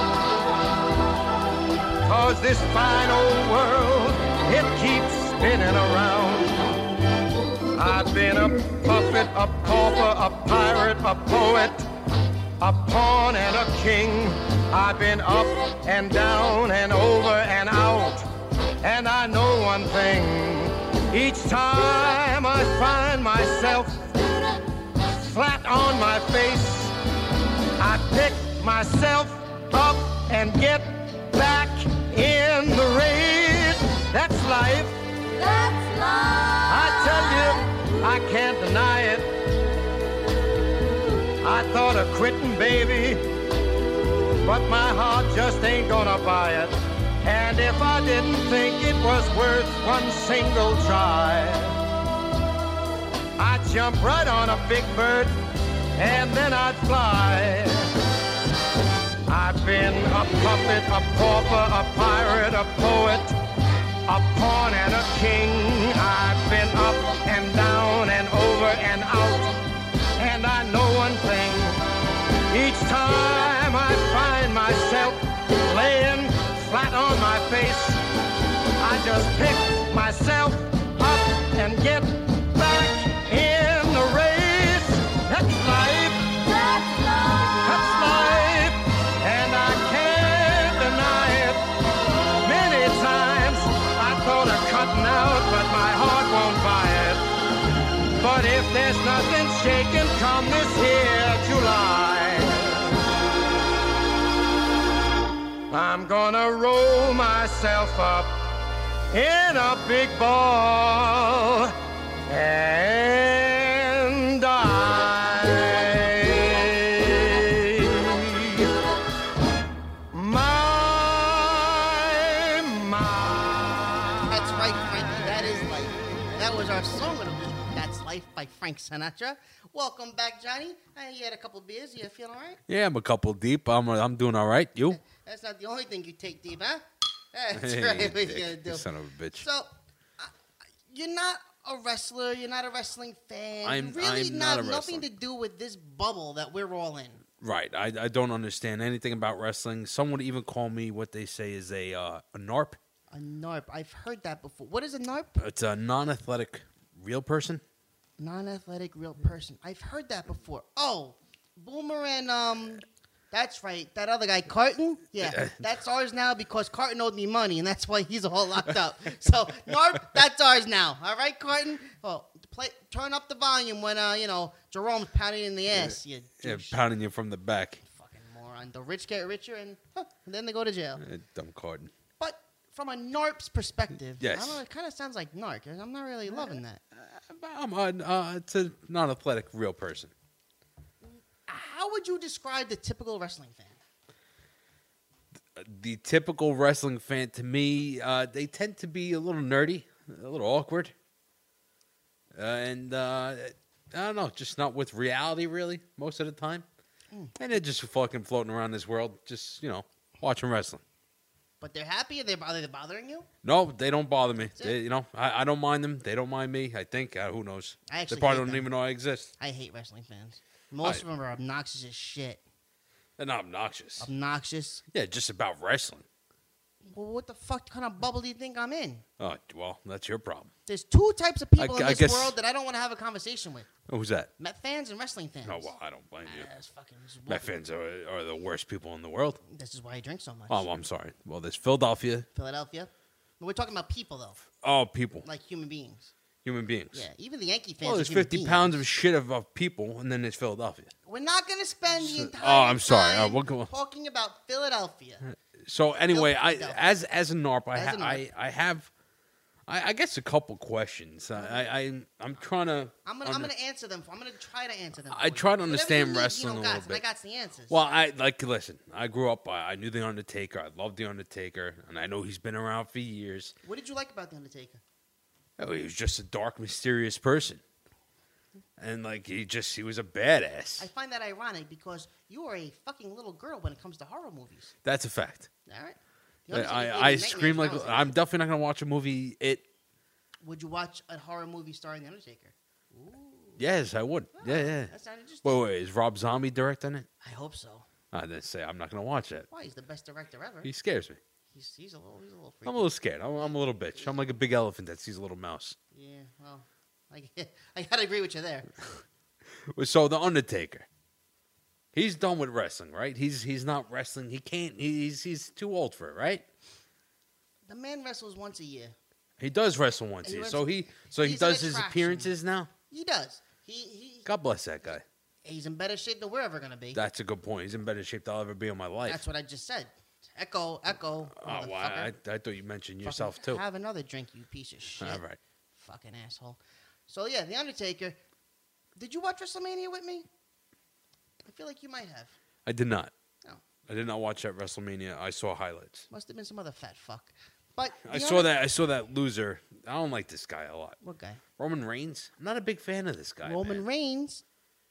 'Cause this fine old world, it keeps spinning around. I've been a puppet, a pauper, a pirate, a poet, a pawn and a king. I've been up and down and over and out. And I know one thing, each time I find myself flat on my face, I pick myself up and get back in the race. That's life. That's life. I tell you, I can't deny it. I thought of quitting, baby, but my heart just ain't gonna buy it. And if I didn't think it was worth one single try, I'd jump right on a big bird and then I'd fly. I've been a puppet, a pauper, a pirate, a poet, a pawn and a king. I've been up and down and over and out. And I know one thing, each time I find myself laying flat on my face, I just pick myself up and get back in the race. That's life. That's life. That's life. And I can't deny it. Many times I thought of cutting out, but my heart won't buy it. But if there's nothing shaking come this here July, I'm gonna roll myself up in a big ball and die. My, my. That's right, Frankie. That is life. That was our song of the week. That's Life by Frank Sinatra. Welcome back, Johnny. Uh, you had a couple beers. You feeling all right? Yeah, I'm a couple deep. I'm I'm doing all right. You? That's not the only thing you take deep, huh? That's Hey, right. What dick, you gonna do? you son of a bitch. So, uh, you're not a wrestler. You're not a wrestling fan. I'm- you really I'm not not a nothing to wrestler. do with this bubble that we're all in. Right. I, I don't understand anything about wrestling. Some would even call me what they say is a uh, a NARP. A NARP. I've heard that before. What is a NARP? It's a non-athletic real person. Non-athletic real person. I've heard that before. Oh, Boomer and um, that's right. That other guy, Carton. Yeah, that's ours now because Carton owed me money, and that's why he's all locked up. So NARP, that's ours now. All right, Carton. Oh, play. Turn up the volume when uh, you know, Jerome's pounding in the ass. You Yeah, douche. pounding you from the back. Fucking moron. The rich get richer, and, huh, and then they go to jail. Eh, dumb card. But from a NARP's perspective, Yes. I don't know, it kind of sounds like narc. and I'm not really loving that. I'm a, uh, it's a non-athletic real person. How would you describe the typical wrestling fan? The typical wrestling fan, to me, uh, they tend to be a little nerdy, a little awkward, uh, and uh, I don't know, just not with reality really most of the time. Mm. And they're just fucking floating around this world, just you know, watching wrestling. But they're happy? Are they, are they bothering you? No, they don't bother me. That's it. They, you know, I, I don't mind them. They don't mind me. I think. Uh, who knows? I they actually probably hate don't them. even know I exist. I hate wrestling fans. Most I- of them are obnoxious as shit. They're not obnoxious. Obnoxious. Yeah, just about wrestling. Well, what the fuck kind of bubble do you think I'm in? Oh, well, that's your problem. There's two types of people I- in I this guess- world that I don't want to have a conversation with. Who's that? Met fans and wrestling fans. Oh, well, I don't blame you. Ah, that's fucking, this is Met fans are, are the worst people in the world. This is why I drink so much. Oh, well, I'm sorry. Well, there's Philadelphia. Philadelphia. But we're talking about people, though. Oh, people. Like human beings. Human beings. Yeah, even the Yankee fans Well, are there's human fifty beings. pounds of shit of, of people, and then there's Philadelphia. We're not going to spend the entire Oh, I'm sorry. time Uh, we'll go- talking about Philadelphia. So anyway, Nope, I no. as as a NARP, I As ha- a NARP. I I have, I, I guess a couple questions. I, I I'm I'm trying to. I'm gonna I'm under- gonna answer them. I'm gonna try to answer them. I for you. try to Whatever understand you need, wrestling you a know, little guys, and I bit. got the answers. Well, I like listen. I grew up. I, I knew the Undertaker. I loved the Undertaker, and I know he's been around for years. What did you like about the Undertaker? Oh, he was just a dark, mysterious person, and like he just he was a badass. I find that ironic because you are a fucking little girl when it comes to horror movies. That's a fact. All right. The Undertaker I gave I, I me scream like nightmares when I was a I'm definitely not gonna watch a movie. It kid. Would you watch a horror movie starring the Undertaker? yes, I would. Yeah, yeah. That sounded interesting. Wait, wait, is Rob Zombie directing it? I hope so. I didn't say I'm not gonna watch that. Why? He's the best director ever. He scares me. He's, he's a little he's a little freaky. I'm a little scared. I'm, I'm a little bitch. I'm like a big elephant that sees a little mouse. Yeah, well, I, I gotta agree with you there. So the Undertaker, he's done with wrestling, right? He's he's not wrestling. He can't. He's he's too old for it, right? The man wrestles once a year. He does wrestle once a He year. wrestles- So he so he he's an does his attraction. appearances now. He does. He he God bless that guy. he's in better shape than we're ever gonna be. That's a good point. He's in better shape than I'll ever be in my life. That's what I just said. Echo, echo. Oh, well, I, I thought you mentioned yourself Fucking too. Have another drink, you piece of shit. All right. Fucking asshole. So yeah, The Undertaker. Did you watch WrestleMania with me? I feel like you might have. I did not. No. I did not watch that WrestleMania. I saw highlights. Must have been some other fat fuck. But I The saw Under- that. I saw that loser. I don't like this guy a lot. What guy? Roman Reigns. I'm not a big fan of this guy. Roman man. Reigns.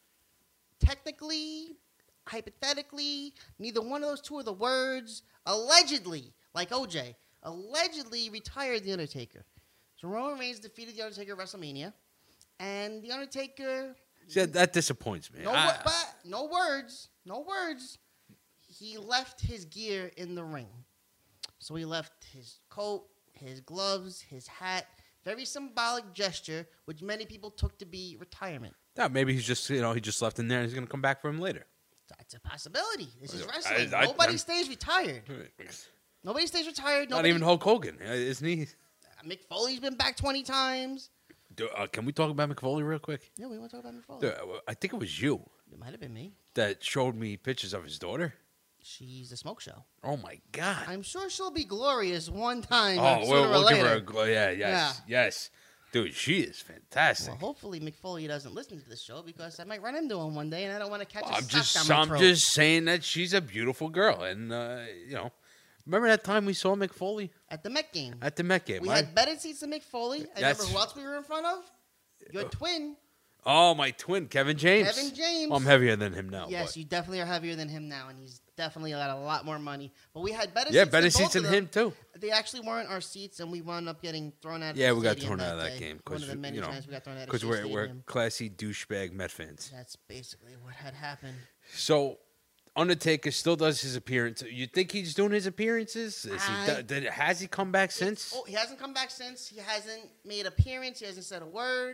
Technically, hypothetically, neither one of those two are the words. Allegedly, like O J, allegedly retired The Undertaker. So Roman Reigns defeated The Undertaker at WrestleMania, and The Undertaker. See, that, that disappoints me. No, I- wo- but no words, no words. He left his gear in the ring. So he left his coat, his gloves, his hat. Very symbolic gesture, which many people took to be retirement. yeah, maybe he's just you know he just left in there and he's gonna come back for him later. That's a possibility. This is I- wrestling. I- Nobody I'm- stays retired. Nobody stays retired. Not Nobody, even Hulk Hogan, uh, isn't he? Mick Foley's been back twenty times. Do, uh, can we talk about McFoley real quick? Yeah, we want to talk about Mick Foley. Dude, uh, I think it was you It might have been me. that showed me pictures of his daughter. She's a smoke show. Oh my god! I'm sure she'll be glorious one time. Oh, uh, we'll, sooner or we'll give her a later. gl- yeah, yes, yes, dude, she is fantastic. Well, hopefully Mick Foley doesn't listen to this show because I might run into him one day and I don't want to catch a I'm sock just, down my I'm throat. just saying that she's a beautiful girl, and uh, you know, remember that time we saw Mick Foley At the Met game. at the Met game? We I- had better seats than Mick Foley. And That's- remember who else we were in front of? Your twin. oh, my twin, Kevin James. Kevin James. Well, I'm heavier than him now. Yes, but- you definitely are heavier than him now, and he's definitely got a lot more money. But we had better yeah, seats better than seats both than of them. him too. They actually weren't our seats, and we wound up getting thrown out of Yeah, the we got stadium thrown out of that day. game One because of the many you know times we got thrown out of because Shea we're we're Stadium. classy douchebag Met fans. That's basically what had happened. So Undertaker still does his appearance. You think he's doing his appearances? Is he, I- do- did, has he come back since? Oh, he hasn't come back since. He hasn't made appearance. He hasn't said a word.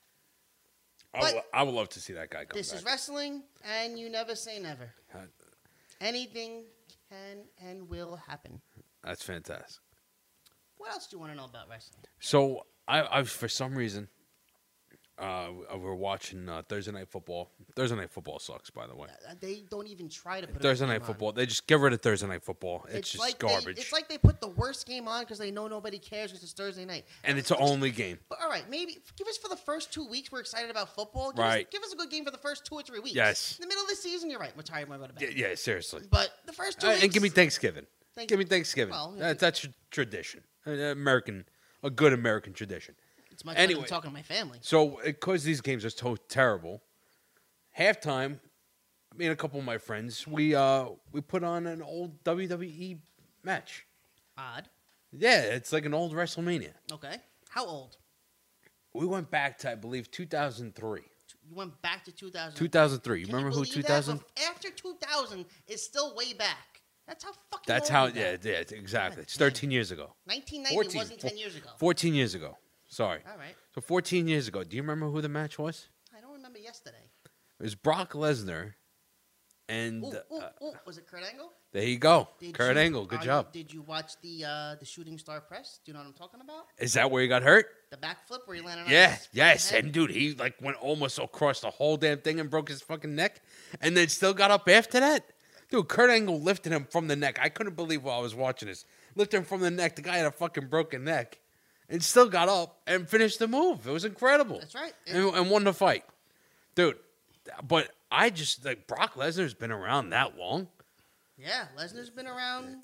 I, but- would, I would love to see that guy come This back. is wrestling, and you never say never. Uh, Anything can and will happen. That's fantastic. What else do you want to know about wrestling? So I, I for some reason, uh, we're watching uh, Thursday Night Football. Thursday Night Football sucks, by the way. Uh, They don't even try to put Thursday a Night game on. Football. They just get rid of Thursday Night Football. It's, just like garbage, They, it's like they put the worst game on because they know nobody cares because it's Thursday night. and it's the only game. But all right, maybe give us for the first two weeks. We're excited about football. Give Right. Us, give us a good game for the first two or three weeks. Yes. In the middle of the season, you're right. We're tired. We're going to bed. Yeah, yeah, seriously. But the first two Uh, weeks. and give me Thanksgiving. Thank- give me Thanksgiving. Well, That- that's a tradition, an American, a good American tradition. It's much Anyway. better than talking to my family. So, because these games are so terrible, halftime, me and a couple of my friends, we uh we put on an old W W E match. Odd. Yeah, it's like an old WrestleMania. Okay. How old? We went back to I believe two thousand three. You went back to two thousand. two thousand three. You Can remember who believe two that? thousand? Bef- After two thousand is still way back. That's how fucking. That's old how. is that? Yeah, yeah, exactly. God It's damn. thirteen years ago. nineteen ninety fourteen. wasn't ten years ago. fourteen years ago. Sorry. All right. So fourteen years ago. Do you remember who the match was? I don't remember yesterday. It was Brock Lesnar, and Ooh, ooh, uh, ooh. Was it Kurt Angle? there you go, Did Kurt you- Angle. Good are job. You, did you watch the uh, the shooting star press? Do you know what I'm talking about? Is that where he got hurt? The backflip where he landed on Yeah, his yes, head? and dude, he like went almost across the whole damn thing and broke his fucking neck, and then still got up after that. Dude, Kurt Angle lifted him from the neck. I couldn't believe while I was watching this. Lifted him from the neck. The guy had a fucking broken neck. And still got up and finished the move. It was incredible. That's right. And, and won the fight. Dude, but I just, like, Brock Lesnar's been around that long. Yeah, Lesnar's been around.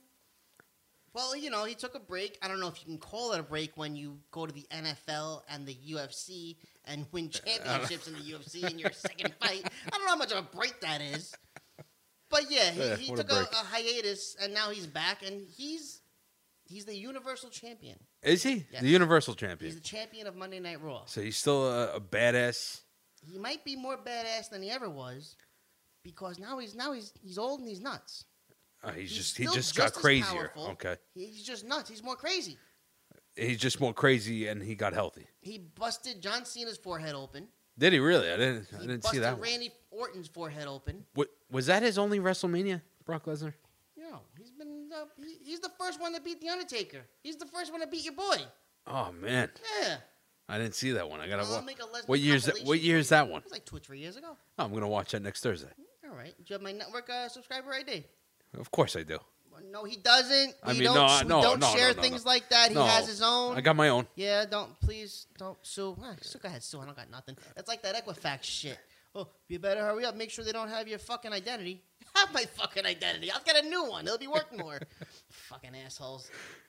Well, you know, he took a break. I don't know if you can call it a break when you go to the N F L and the U F C and win championships in the U F C in your second fight. I don't know how much of a break that is. But yeah, he, Yeah, he what a took a, break. a hiatus, and now he's back, and he's he's the Universal Champion. Is he? Yes. The Universal Champion. He's the champion of Monday Night Raw. So he's still a, a badass. He might be more badass than he ever was, because now he's now he's he's old and he's nuts. Uh, he's, He's just he still just just got as crazier. powerful. Okay. He's just nuts. He's more crazy. He's just more crazy and he got healthy. He busted John Cena's forehead open. Did he really? I didn't I He didn't busted see that one. Randy Orton's forehead open. What, was that his only WrestleMania, Brock Lesnar? You know, he's been uh, he, he's the first one to beat the Undertaker. He's the first one to beat your boy. Oh man. Yeah. I didn't see that one. I gotta I'll watch. make a Lesnar What year's that? compilation What year is that one? It was like two or three years ago. Oh, I'm gonna watch that next Thursday. All right. Do you have my network uh, subscriber I D? Of course I do. No, he doesn't. I We mean, don't, no, we no, don't no, share no, no, things no. like that. He No, has his own. I got my own. Yeah, don't please don't sue. Ah, sue. Go ahead, sue. I don't got nothing. That's like that Equifax shit. Oh, you better hurry up. Make sure they don't have your fucking identity. Have my fucking identity. I'll get a new one. It'll be worth more. Fucking assholes.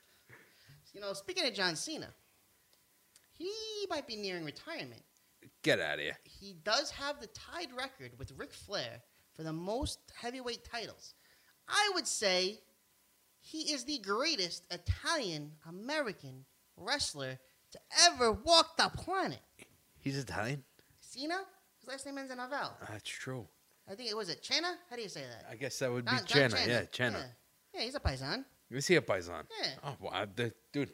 You know, speaking of John Cena, he might be nearing retirement. Get out of here. He does have the tied record with Ric Flair for the most heavyweight titles. I would say he is the greatest Italian-American wrestler to ever walk the planet. He's Italian. Cena? His last name ends in Avel. That's true. I think it was it Chena? How do you say that? I guess that would be Not- not Chena. Yeah, Chena. Yeah. Yeah, he's a paisan. Is he a paisan? Yeah. Oh, well, I- the, dude.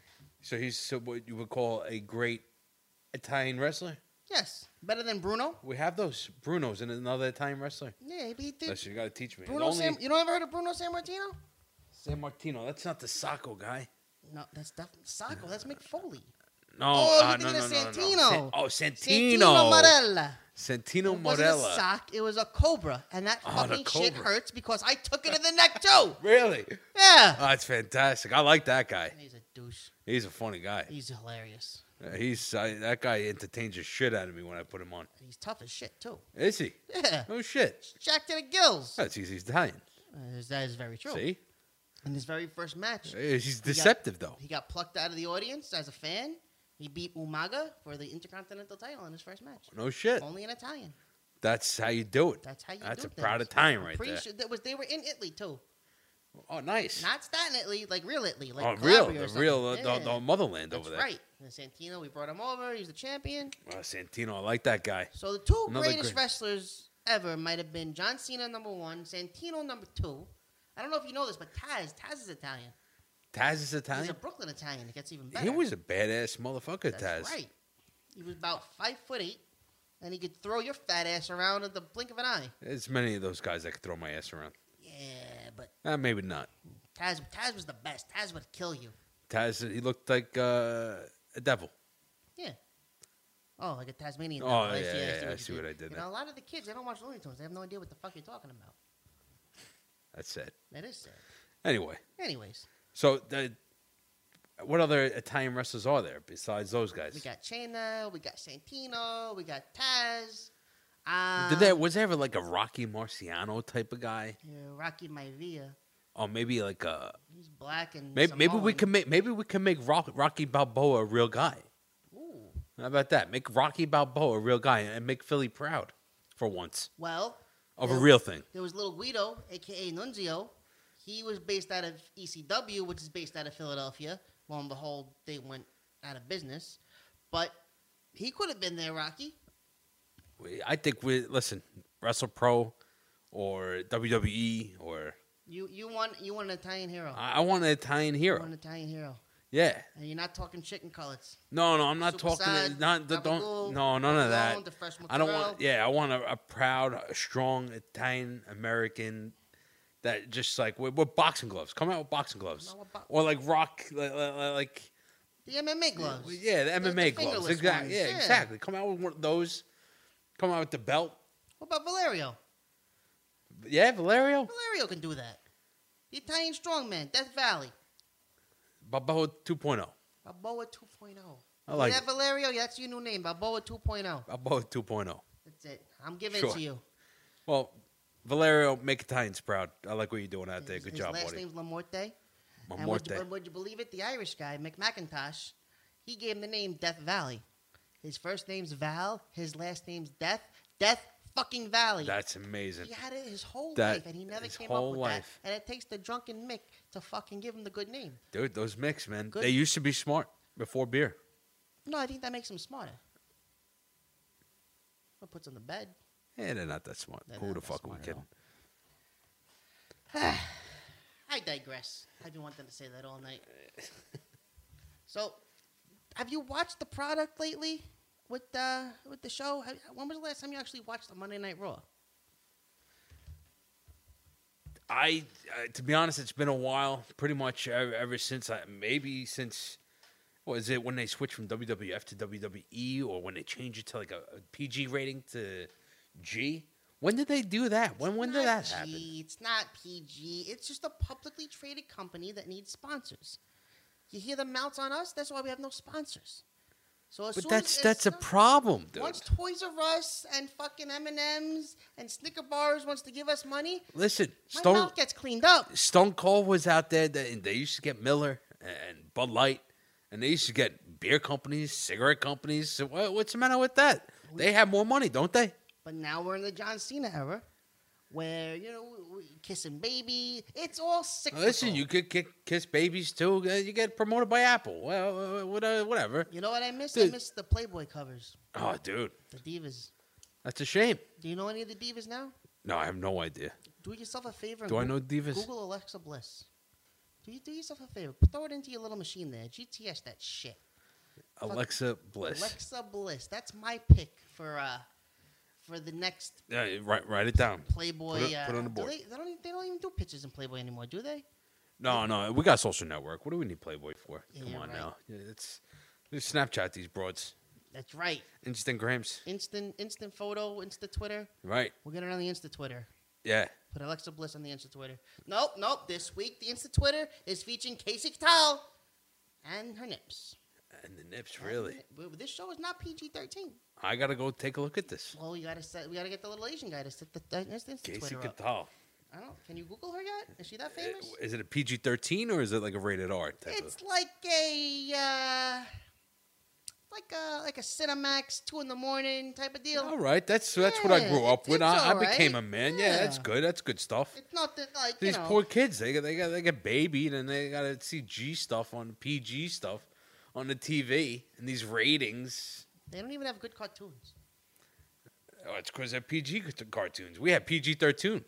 So he's so what you would call a great Italian wrestler. Yes. Better than Bruno? We have those Brunos and another Italian wrestler. Yeah, he did. Listen, you got to teach me. Bruno Only- Sam, you don't ever heard of Bruno San Martino? San Martino. That's not the Sacco guy. No, that's definitely Sacco. That's Mick Foley. No, Oh, uh, you're no, thinking no, of no, no, Santino. no. San- oh, Santino. Santino Marella. Santino It wasn't a Morella. sock. It was a cobra, and that Oh, the fucking shit cobra. hurts because I took it in the neck too. Really? Yeah. Oh, that's fantastic. I like that guy. He's a douche. He's a funny guy. He's hilarious. Uh, He's uh, that guy entertains the shit out of me when I put him on. He's tough as shit too. Is he? Yeah. Oh shit. Jacked to the gills. That's easy. He's Italian. Uh, that is very true. See? In his very first match, Uh, He's he got- deceptive though. He got plucked out of the audience as a fan. He beat Umaga for the Intercontinental title in his first match. No shit. Only in Italian. That's how you do it. That's how you That's do a proud things. Italian right Pretty there. sure that was they were in Italy too. Oh, nice. Not Staten Italy, like real Italy, like oh, real, Calabria or the something. real, uh, the, Yeah. the motherland That's over there. right. And Santino, we brought him over. He's the champion. Oh, Santino, I like that guy. So the two Another greatest great- wrestlers ever might have been John Cena number one, Santino number two. I don't know if you know this, but Taz, Taz is Italian. Taz is He's Italian. a Brooklyn Italian. It gets even better. He was a badass motherfucker, That's Taz. right. He was about five foot eight, and he could throw your fat ass around at the blink of an eye. There's many of those guys that could throw my ass around. Yeah, but Uh, maybe not. Taz, Taz was the best. Taz would kill you. Taz, he looked like uh, a devil. Yeah. Oh, like a Tasmanian. Oh, devil. I yeah, see, yeah, I, see yeah, what I you see what I did You there. know, a lot of the kids, they don't watch Looney Tunes. They have no idea what the fuck you're talking about. That's it. That is sad. Anyway, Anyways, so the, what other Italian wrestlers are there besides those guys? we got Chena, we got Santino, we got Taz. Uh, Did there was there ever like a Rocky Marciano type of guy? yeah, Rocky Maivia. Or maybe like a He's black and maybe maybe we Samoan. can make maybe we can make Rock, Rocky Balboa a real guy. Ooh. How about that? Make Rocky Balboa a real guy and make Philly proud for once Well, of a there- real thing. There was Little Guido, a k a. Nunzio. He was based out of E C W, which is based out of Philadelphia. Lo and behold, they went out of business. But he could have been there, Rocky. We- I think we listen Wrestle Pro or W W E or You you want you want an Italian hero. I, I want an Italian You hero. want an Italian hero. Yeah. And you're not talking chicken cutlets. No, no, I'm not Super talking. side, Not the, don't. gabagool, No, none of that. Provolone, the fresh I don't mozzarella. want. Yeah, I want a, a proud, a strong Italian American that just like with, with boxing gloves. Come out with boxing gloves, No, what bo- or like rock, like, like, like The M M A gloves. yeah, the M M A the gloves. fingerless Exactly. ones, Yeah, yeah. exactly. Come out with one of those. Come out with the belt. What about Valerio? Yeah, Valerio. Valerio can do that. The Italian strongman, Death Valley. Balboa two point oh. Balboa two point oh. I like yeah, it. Valerio, yeah, that's your new name, Balboa two point oh. Balboa two point oh. That's it. I'm giving Sure. it to you. Well, Valerio, make Italians proud. I like what you're doing out there. His, Good his job, last buddy. name's Lamorte. One And more would you, day. would you believe it? The Irish guy, McMacintosh, he gave him the name Death Valley. His first name's Val. His last name's Death. Death fucking Valley. That's amazing. He had it his whole That- life, and he never his came whole up with life. that. And it takes the drunken Mick to fucking give him the good name. Dude, those mix, man. Good. They used to be smart before beer. No, I think that makes him smarter. What puts on the bed? Yeah, they're not that smart. They're Who not the that fuck are we smart at kidding? I digress. I've been wanting to say that all night. So, have you watched the product lately with uh, with the show? Have, when was the last time you actually watched the Monday Night Raw? I, uh, to be honest, it's been a while. Pretty much ever, ever since I, maybe since, what is it when they switched from W W F to W W E, or when they changed it to like a, a P G rating to G? When did they do that? When when did that G, happen? It's not P G. It's just a publicly traded company that needs sponsors. You hear the mouths on us? That's why we have no sponsors. So as But soon that's as that's a it's- problem, dude. Once Toys R Us and fucking M and M's and Snicker bars wants to give us money, Listen, my Stone mouth gets cleaned up. Stone Cold was out there. They, they used to get Miller and Bud Light, and they used to get beer companies, cigarette companies. So what, what's the matter with that? They have more money, don't they? But now we're in the John Cena era, where you know we, we kissing baby. It's all cyclical. Listen, you could ki- kiss babies too. Uh, You get promoted by Apple. Well, uh, what- uh, whatever. You know what I miss? Dude. I miss the Playboy covers. Oh, dude, The divas. that's a shame. Do you know any of the divas now? No, I have no idea. Do yourself a favor. and Do I Goo- know divas? Google Alexa Bliss. Do you do yourself a favor? Throw it into your little machine there. G T S that shit. Alexa Bliss. Alexa Bliss. That's my pick for uh for the next Yeah, write write it down. Playboy. Put it, uh, put it on the do board. They, they don't. Even, they don't even do pictures in Playboy anymore, do they? No, no, we got social network. What do we need Playboy for? Yeah, Come on right. now. Yeah, It's just Snapchat these broads. That's right. Instagrams. Instant, instant photo, Insta Twitter. Right. We'll get it on the Insta Twitter. Yeah. Put Alexa Bliss on the Insta Twitter. Nope, nope. This week the Insta Twitter is featuring Casey Catal and her nips. And the nips, really. And this show is not P G thirteen. I gotta go take a look at this. Well, we gotta set, we gotta get the little Asian guy to set the, the Insta Casey Twitter up. Catal. I don't. Can you Google her yet? Is she that famous? Is it a P G thirteen or is it like a rated R type It's of? like a uh, like a like a Cinemax two in the morning type of deal. All right, that's that's what I Yeah, grew up it's- with. it's I, I all became right. a man. Yeah, that's Yeah. good. That's good stuff. It's not that like These you know. poor kids, they got they got they get babied and they got to see G stuff on P G stuff on the T V and these ratings. They don't even have good cartoons. Oh, it's because they're P G cartoons. We had P G thirteen.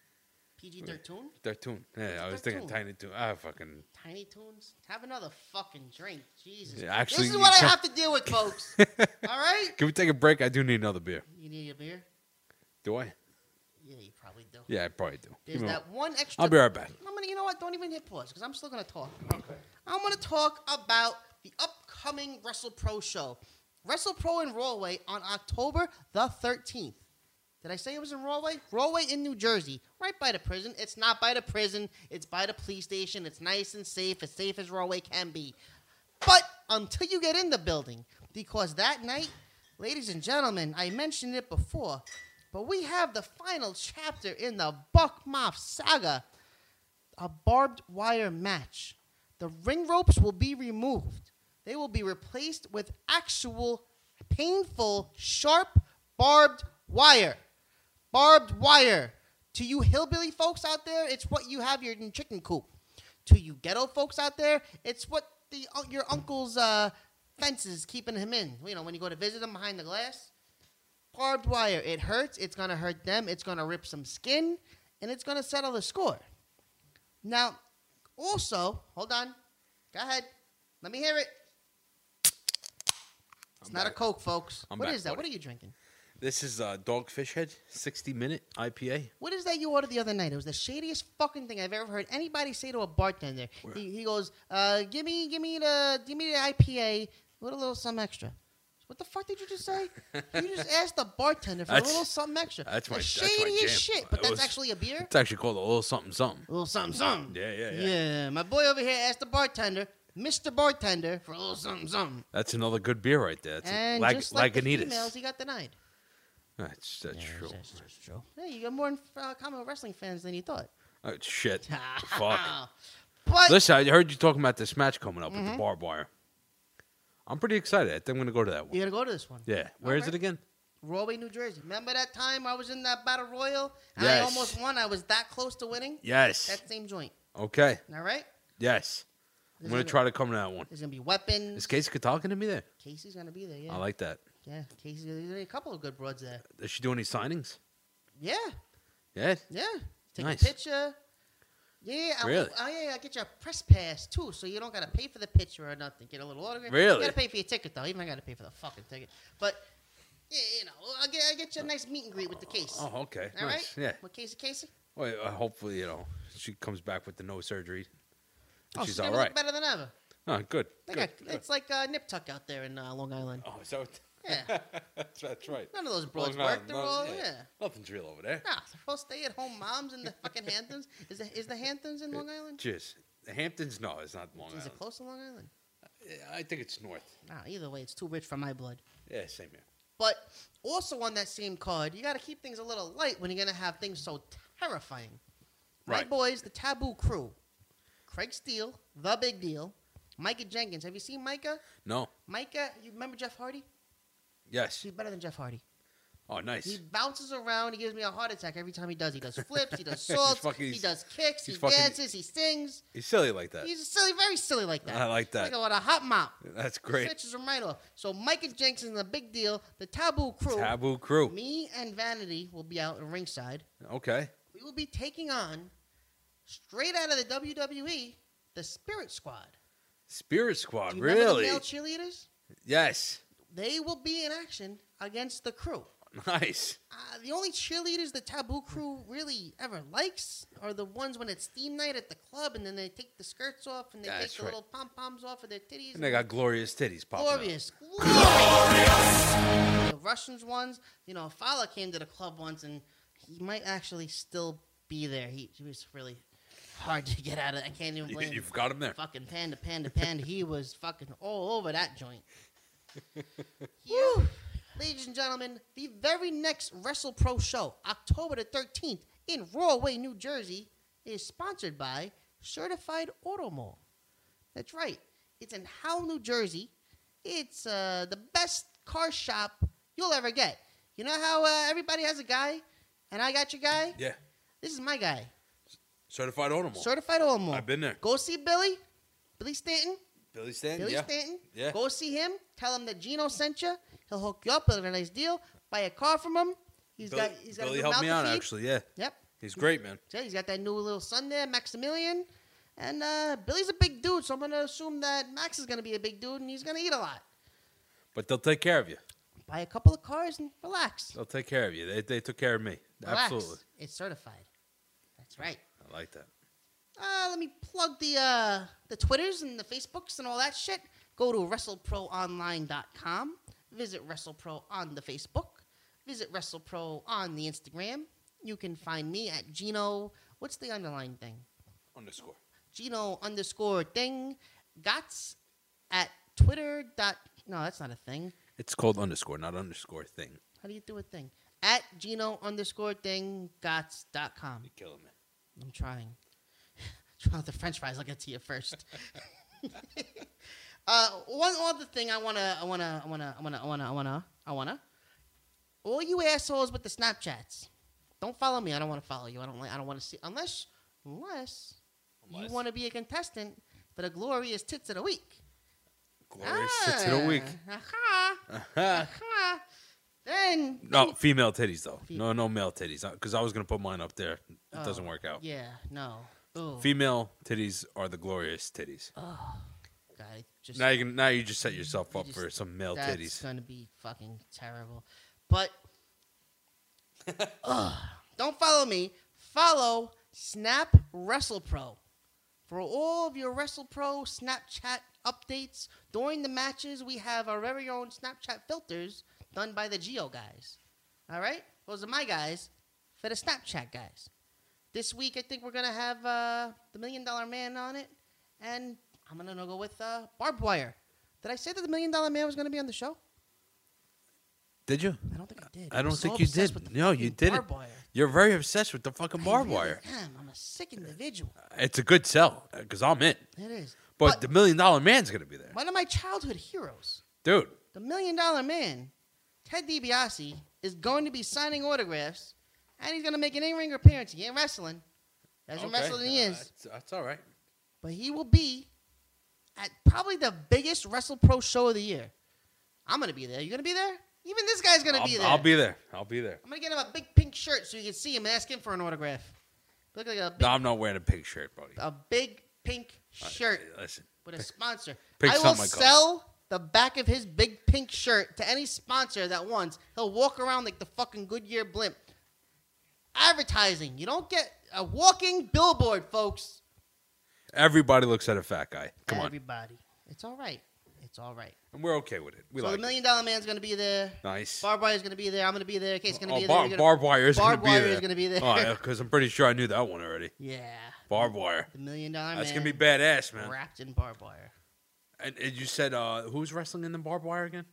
P G thirteen. Thirteen. Yeah, I was thinking Tiny Toon. Ah, fucking. Tiny Toons. Have another fucking drink. Jesus. Yeah, actually, this is you what I can't- have to deal with, folks. All right. Can we take a break? I do need another beer. You need a beer? Do I? Yeah, you probably do. Yeah, I probably do. There's Give me that one extra. I'll be right back. I'm gonna. You know what? Don't even hit pause because I'm still gonna talk. Okay. I'm gonna talk about the upcoming WrestlePro show, WrestlePro in Rawway on October the thirteenth. Did I say it was in Rawway? Rawway in New Jersey, right by the prison. It's not by the prison. It's by the police station. It's nice and safe, as safe as Rawway can be. But until you get in the building, because that night, ladies and gentlemen, I mentioned it before, but we have the final chapter in the Buck Moff saga, a barbed wire match. The ring ropes will be removed. They will be replaced with actual, painful, sharp, barbed wire. Barbed wire. To you hillbilly folks out there, it's what you have your chicken coop. To you ghetto folks out there, it's what the uh, your uncle's uh, fence is keeping him in. You know, when you go to visit him behind the glass. Barbed wire. It hurts. It's going to hurt them. It's going to rip some skin. And it's going to settle the score. Now, also, hold on. Go ahead. Let me hear it. It's I'm not back. a Coke, folks. I'm What back, is that? buddy. What are you drinking? This is uh, Dogfish Head, sixty minute I P A. What is that you ordered the other night? It was the shadiest fucking thing I've ever heard anybody say to a bartender. He, he goes, uh, "Give me, give me the, give me the I P A with a little some extra." What the fuck did you just say? You just asked the bartender for That's- a little something extra. That's my, That's that's my shady jam. as shit, but It that's was- actually a beer? It's actually called a little something something. A little something, something. Yeah, yeah, yeah. Yeah, my boy over here asked the bartender, Mister Bartender, for a little something, something. That's another good beer right there. It's And Lag- just like the Lagunitas. females, he got denied. That's, that's true. That's, that's true. Yeah, you got more in uh, common with wrestling fans than you thought. Oh, shit. Fuck. But Listen, I heard you talking about this match coming up with Mhm. the barbed wire. I'm pretty excited. I think I'm going to go to that one. you got to go to this one. Yeah. Where is Alright. it again? Rahway, New Jersey. Remember that time I was in that battle royal and Yes. I almost won? I was that close to winning. Yes. That same joint. Okay. All right. Yes. I'm There's going gonna- to try to come to that one. There's gonna be weapons. Is Casey Katala going to be there? Casey's gonna be there. Yeah. I like that. Yeah, Casey's gonna be a couple of good broads there. Does she do any signings? Yeah. Yeah. Yeah. Take Nice. a picture. Yeah. I, Really? Oh yeah, I get you a press pass too, so you don't gotta pay for the picture or nothing. Get a little autograph. Really? You gotta pay for your ticket though. Even I gotta pay for the fucking ticket. But yeah, you know, I get I get you a nice meet and greet with the case. Oh, okay. All nice. right. Yeah. With Casey, Casey. Well, uh, hopefully, you know, she comes back with the no surgery. Oh, she's she's all gonna right. look better than ever. Oh, good. They good, got, good. it's like uh, Nip Tuck out there in uh, Long Island. Oh, is that what? Yeah. that's, that's right. None of those broads Long work. Island, They're no, all yeah. yeah. Nothing's real over there. Nah, they're all stay-at-home moms in the fucking Hamptons. Is the is the Hamptons in Long Island? Cheers. The Hamptons? No, it's not Long Is Island. it close to Long Island? Yeah, I think it's north. Nah, either way, it's too rich for my blood. Yeah, same here. But also on that same card, you got to keep things a little light when you're gonna have things so terrifying. My Right. boys, the Taboo Crew, Craig Steele, the Big Deal, Micah Jenkins. Have you seen Micah? No. Micah, you remember Jeff Hardy? Yes. He's better than Jeff Hardy. Oh, nice. He bounces around. He gives me a heart attack every time he does. He does flips. He does salts. fucking- he he's- does kicks. He he's fucking- dances. He sings. He's silly like that. He's silly, very silly like that. I like that. Like a, a hot mop. That's great. Switches him right off. So Micah Jenkins, the Big Deal, the Taboo Crew. Taboo Crew. Me and Vanity will be out in ringside. Okay. We will be taking on, straight out of the W W E, the Spirit Squad. Spirit Squad, Do you remember really? the male cheerleaders? Yes. They will be in action against the Crew. Nice. Uh, the only cheerleaders the Taboo Crew really ever likes are the ones when it's theme night at the club, and then they take the skirts off and they That's take the right. little pom poms off of their titties. And they got glorious titties popping out. glorious, glorious. The Russians ones, you know, Fala came to the club once, and he might actually still be there. He, he was really hard to get out of. I can't even You- blame. You've got him there. Fucking panda, panda, panda. He was fucking all over that joint. Whew. Ladies and gentlemen, the very next WrestlePro show, October the thirteenth, in Rahway, New Jersey, is sponsored by Certified Auto Mall. That's right. It's in Howell, New Jersey. It's uh, the best car shop you'll ever get. You know how uh, everybody has a guy, and I got your guy? Yeah. This is my guy. Certified Auto Mall. Certified Auto Mall. I've been there. Go see Billy. Billy Stanton. Billy Stanton. Billy yeah. Stanton. Yeah. Go see him. Tell him that Gino sent you. He'll hook you up with a nice deal. Buy a car from him. He's Billy, got. He's got Billy a good helped mouth me to out feed. actually. Yeah. Yep. He's great, man. Yeah, he's got that new little son there, Maximilian. And uh, Billy's a big dude, so I'm gonna assume that Max is gonna be a big dude and he's gonna eat a lot. But they'll take care of you. Buy a couple of cars and relax. They'll take care of you. They they took care of me. Relax. Absolutely. It's certified. That's right. I like that. Uh, let me plug the uh, the Twitters and the Facebooks and all that shit. Go to wrestle pro online dot com. Visit WrestlePro on the Facebook. Visit WrestlePro on the Instagram. You can find me at Gino. What's the underline thing? Underscore. Gino underscore thing. Gots at Twitter dot. No, that's not a thing. It's called underscore, not underscore thing. How do you do a thing? At Gino underscore thing. Gots dot com. You're killing me. I'm trying. Try out the French fries. I'll get to you first. uh, one other thing I wanna, I wanna, I wanna, I wanna, I wanna, I wanna, I wanna. All you assholes with the Snapchats, don't follow me. I don't want to follow you. I don't like. I don't want to see unless, unless, Unless. you want to be a contestant for the glorious tits of the week. Glorious tits of the week. Aha. Aha. Then No, female titties though. No, no male titties. Because I was gonna put mine up there. It Oh, doesn't work out. Yeah. No. Ooh. Female titties are the glorious titties. Oh. God, it just Now you can. Now you just set yourself You up just- for some male That's titties. gonna be fucking terrible. But ugh, don't follow me. Follow Snap WrestlePro for all of your WrestlePro Snapchat updates. During the matches, we have our very own Snapchat filters done by the Geo guys. All right? Those are my guys for the Snapchat guys. This week, I think we're going to have uh, the Million Dollar Man on it. And I'm going to go with uh, Barbed Wire. Did I say that the Million Dollar Man was going to be on the show? Did you? I don't think I did. I don't I'm so think you obsessed did. with the No, you fucking didn't. barbed wire. You're very obsessed with the fucking barbed I really wire. am. I'm a sick individual. It's a good sell because I'm in. It is. But, But- the Million Dollar Man's gonna be there, One of my childhood heroes, dude. the Million Dollar Man, Ted DiBiase, is going to be signing autographs, and he's going to make an in-ring appearance. He ain't wrestling. As a Okay. wrestler he Uh, is. That's, that's all right. But he will be at probably the biggest Wrestle Pro show of the year. I'm going to be there. You going to be there? Even this guy's going to I'll, be there. I'll be there. I'll be there. I'm going to get him a big pink shirt so you can see him and ask him for an autograph. Look like a big, No, I'm not wearing a pink shirt, buddy. a big pink shirt Listen, with a sponsor. Pink's I will not my color. sell the back of his big pink shirt to any sponsor that wants. He'll walk around like the fucking Goodyear blimp. Advertising. You don't get a walking billboard, folks. everybody looks at a fat guy. Come on, Everybody. It's all right. It's all right. and we're okay with it. We so like the Million Dollar Man's going to be there. it. Nice. Barbed Wire's going to be there. I'm going to be there. Casey's going to oh, be bar- there. You're gonna- barbed wire is going to Barbed be Wire there. is going to be there. Oh, yeah, because I'm pretty sure I knew that one already. Yeah. Barbed wire. The Million Dollar That's Man. gonna be badass, man. Wrapped in barbed wire. And, and you said uh, who's wrestling in the barbed wire again?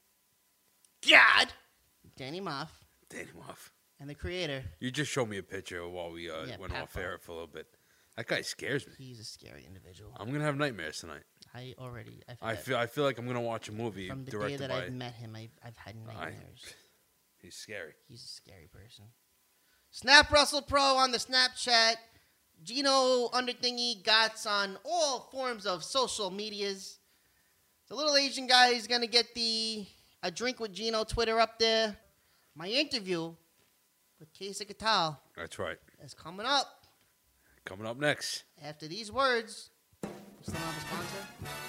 God! Danny Moff Danny Moff. and the creator. You just showed me a picture while we uh, Yeah, went Pat off air for a little bit. That guy scares me. He's a scary individual. I'm gonna have nightmares tonight. I already. I, I feel I feel like I'm gonna watch a movie From the day directed that by. I've met him, I've, I've had nightmares. He's scary. He's a scary person. Snap Russell Pro on the Snapchat. Gino Underthingy Gots on all forms of social medias. The little Asian guy is going to get the A Drink with Gino Twitter up there. My interview with Casey Catal That's right. is coming up Coming up next. after these words. We still don't have a sponsor?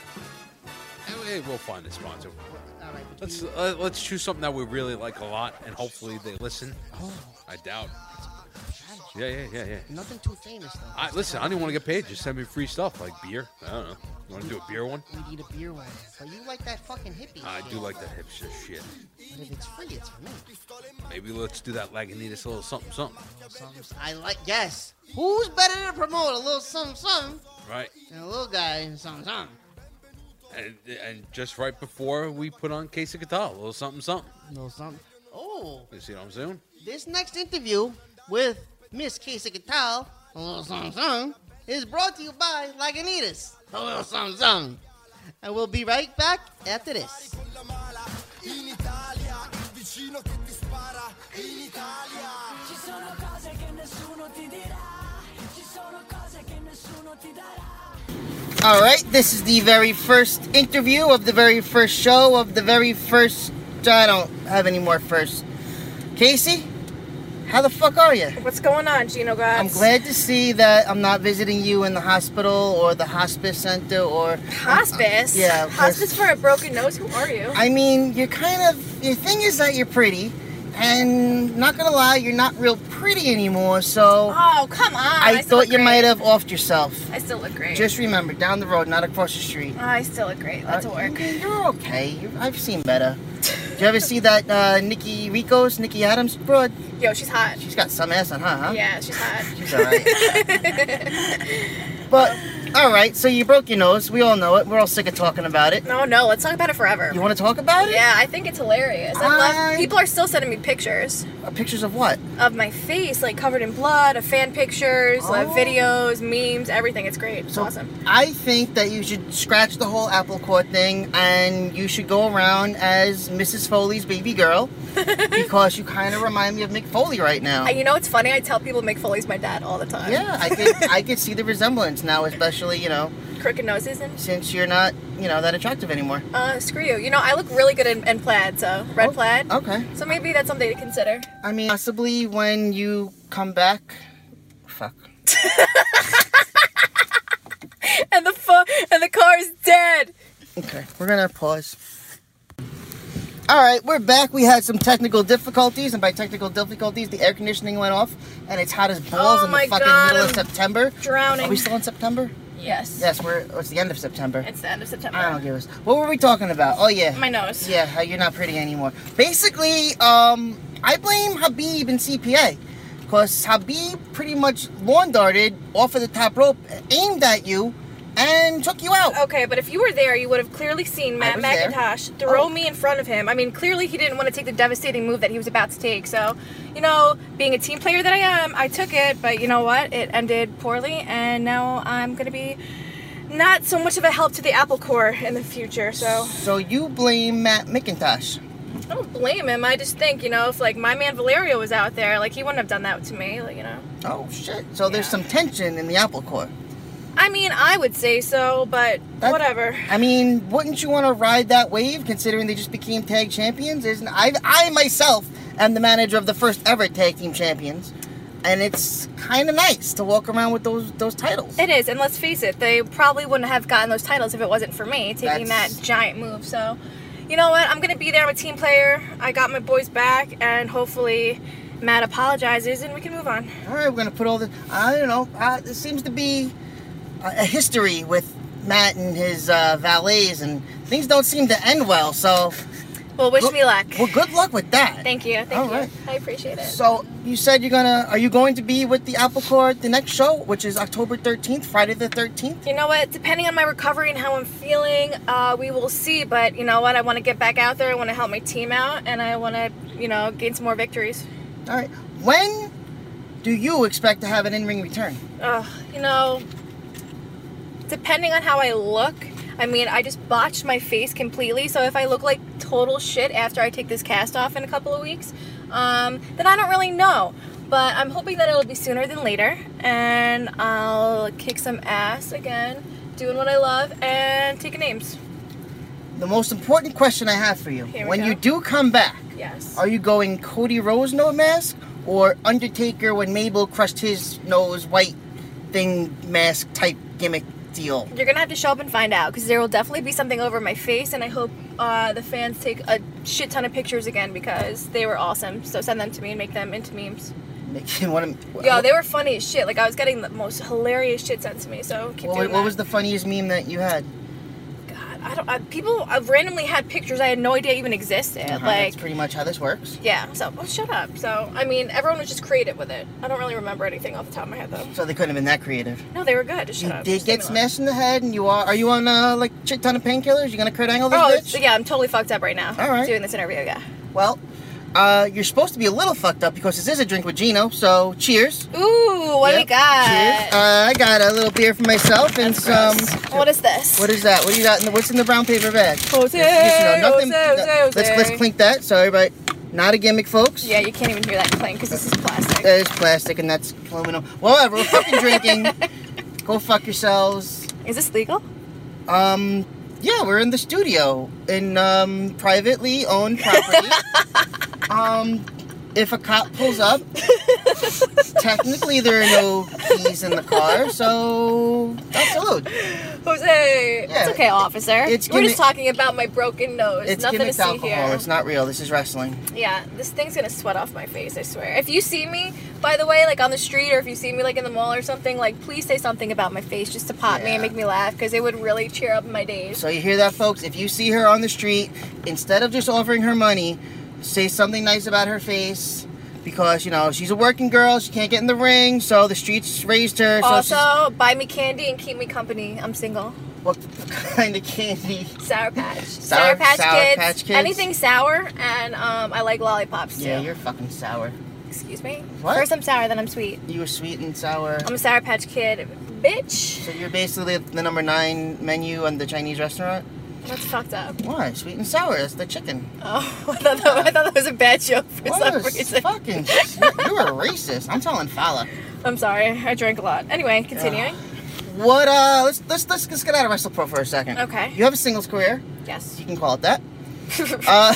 Hey, we'll find a sponsor. All right. Let's between- uh, let's choose something that we really like a lot, and hopefully they listen. Oh, I doubt. strategy. Yeah, yeah, yeah, yeah. Nothing too famous, though. I, listen, I don't even want to get paid. Just send me free stuff like beer. I don't know. You want to do a beer one? We need a beer one. But you like that fucking hippie I shit. do like that hipster shit. But if it's free, it's for me. Maybe let's do that Lagunitas little something, something. Something, I like, yes. Who's better to promote a little something, something Right? than a little guy and something, something? And and just right before we put on Casey Catal, a little something, something. A little something. Oh, You see what I'm saying? this next interview with Miss Casey Catal, a little something, something, is brought to you by Lagunitas, a little something, something. And we'll be right back after this. Ci sono cose che nessuno ti dirà. Ci sono cose che nessuno ti darà. All right, this is the very first interview of the very first show of the very first. I don't have any more first. Casey, how the fuck are you? What's going on, Gino Gods? I'm glad to see that I'm not visiting you in the hospital or the hospice center or Hospice? Yeah, 'cause- Hospice for a broken nose? Who are you? I mean, you're kind of. The thing is that you're pretty, and not gonna lie, you're not real pretty anymore. So Oh, come on. I, I, still thought look you great. might have offed yourself. I still look great. Just remember, down the road, not across the street. Oh, I still look great. That's Uh, a work. you- You're okay. You're, I've seen better. Did you ever see that uh, Nikki Rico's, Nikki Adams broad? Yo, she's hot. She's got some ass on her, huh? Yeah, she's hot. She's alright. But, alright, so you broke your nose. We all know it. We're all sick of talking about it. No, no, let's talk about it forever. You want to talk about it? Yeah, I think it's hilarious. I I- love. People are still sending me pictures Uh, pictures of what? of my face, like covered in blood, of fan pictures, of Oh. videos, memes, everything. It's great. It's So awesome. I think that you should scratch the whole apple court thing and you should go around as Missus Foley's baby girl because you kind of remind me of Mick Foley right now. And you know what's funny? I tell people Mick Foley's my dad all the time. Yeah, I could I could see the resemblance now, especially, you know, Crooked noses and. since you're not, you know, that attractive anymore. Uh, screw you. You know, I look really good in, in plaid, so red Oh, plaid. Okay. So maybe that's something to consider. I mean, possibly when you come back. Fuck. And the fu- and the car is dead. Okay, we're gonna pause. Alright, we're back. We had some technical difficulties, and by technical difficulties, the air conditioning went off, and it's hot as balls Oh in my the fucking God, middle of I'm September. drowning. Are we still in September? Yes. Yes, we're. It's the end of September. It's the end of September. I don't give a. What were we talking about? Oh yeah. My nose. Yeah, how you're not pretty anymore. Basically, um, I blame Habib and C P A, because Habib pretty much lawn darted off of the top rope, aimed at you, and took you out. Okay, but if you were there, you would have clearly seen Matt was there. McIntosh throw Oh. me in front of him. I mean, clearly he didn't want to take the devastating move that he was about to take. So, you know, being a team player that I am, I took it. But you know what? It ended poorly, and now I'm going to be not so much of a help to the Apple Corps in the future. So, So you blame Matt McIntosh. I don't blame him. I just think, you know, if like my man Valerio was out there, like he wouldn't have done that to me. Like, you know. Oh shit! So there's some tension in the Apple Corps. I mean, I would say so, but That- whatever. I mean, wouldn't you want to ride that wave, considering they just became tag champions? Isn't I? I myself am the manager of the first ever tag team champions, and it's kind of nice to walk around with those those titles. It is, and let's face it, they probably wouldn't have gotten those titles if it wasn't for me taking That's- that giant move. So, you know what? I'm going to be there. I'm a team player. I got my boys back, and hopefully Matt apologizes and we can move on. All right, we're gonna put all the. I don't know. Uh, there seems to be a, a history with Matt and his uh, valets, and things don't seem to end well. So, Well, wish Good- me luck. well, good luck with that. Thank you. Thank All you. right. I appreciate it. So you said you're gonna. Are you going to be with the Apple Corps at the next show, which is October thirteenth, Friday the thirteenth? You know what? Depending on my recovery and how I'm feeling, uh, we will see. But you know what? I want to get back out there. I want to help my team out, and I want to, you know, gain some more victories. All right. When do you expect to have an in-ring return? Uh, you know, depending on how I look, I mean, I just botched my face completely. So if I look like total shit after I take this cast off in a couple of weeks, um, then I don't really know. But I'm hoping that it'll be sooner than later, and I'll kick some ass again, doing what I love, and taking names. The most important question I have for you: Here we when go. you do come back, Yes. are you going Cody Rhodes no mask or Undertaker when Mabel crushed his nose white thing mask type gimmick deal? You're gonna have to show up and find out, because there will definitely be something over my face, and I hope uh, the fans take a shit ton of pictures again, because they were awesome. So send them to me and make them into memes. Make you want to. Yo, they were funny as shit. Like, I was getting the most hilarious shit sent to me, so keep What, doing what that. was the funniest meme that you had? I don't. I, people I randomly had pictures I had no idea even existed. Uh-huh, Like, that's pretty much how this works. yeah. So, oh, shut up. So, I mean, everyone was just creative with it. I don't really remember anything off the top of my head, though. So they couldn't have been that creative. No, they were good. Just shut You up. did Just get leave me alone. smashed in the head, and you are. Are you on uh, like shit ton of painkillers? You gonna Kurt Angle this Oh, bitch? it's- yeah. I'm totally fucked up right now. All right. Doing this interview. Yeah. Well, uh, you're supposed to be a little fucked up because this is a drink with Gino. So cheers. Ooh, what do we Yep, got? Cheers. Uh, I got a little beer for myself and some. What is this? What is that? What do you got? In the, what's in the brown paper bag? Jose, Yes, you know, nothing- Jose, Jose, Jose. Let's let's clink that. So everybody, not a gimmick, folks. Yeah, you can't even hear that clink because this is plastic. That is plastic and that's aluminum. Whatever. We're fucking drinking. Go fuck yourselves. Is this legal? Um. Yeah, we're in the studio in um privately owned property. um. If a cop pulls up, technically there are no keys in the car, so that's salute. Jose, Yeah. it's okay, officer. It's We're just gimmick- talking about my broken nose. It's Nothing to gimmicked see alcohol. here. It's not real. This is wrestling. Yeah, this thing's gonna sweat off my face, I swear. If you see me, by the way, like on the street, or if you see me like in the mall or something, like please say something about my face just to pop me Yeah. and make me laugh, because it would really cheer up my days. So you hear that, folks? If you see her on the street, instead of just offering her money, say something nice about her face. Because, you know, she's a working girl, she can't get in the ring, so the streets raised her. So she's- Also, buy me candy and keep me company. I'm single. what kind of candy? Sour Patch. Sour- Sour, Patch, Sour kids. Patch Kids? Anything sour, and um, I like lollipops too. Yeah, you're fucking sour. Excuse me? What? First I'm sour, then I'm sweet. You were sweet and sour. I'm a Sour Patch Kid, bitch. So you're basically the number nine menu on the Chinese restaurant? That's fucked up. Why? Sweet and sour. That's the chicken. Oh, I thought that, I thought that was a bad joke for What some is reason. fucking... you were a racist. I'm telling Fala. I'm sorry, I drank a lot. Anyway, continuing. What, uh... Let's, let's, let's, let's get out of WrestlePro for a second. Okay. You have a singles career. Yes. You can call it that. uh...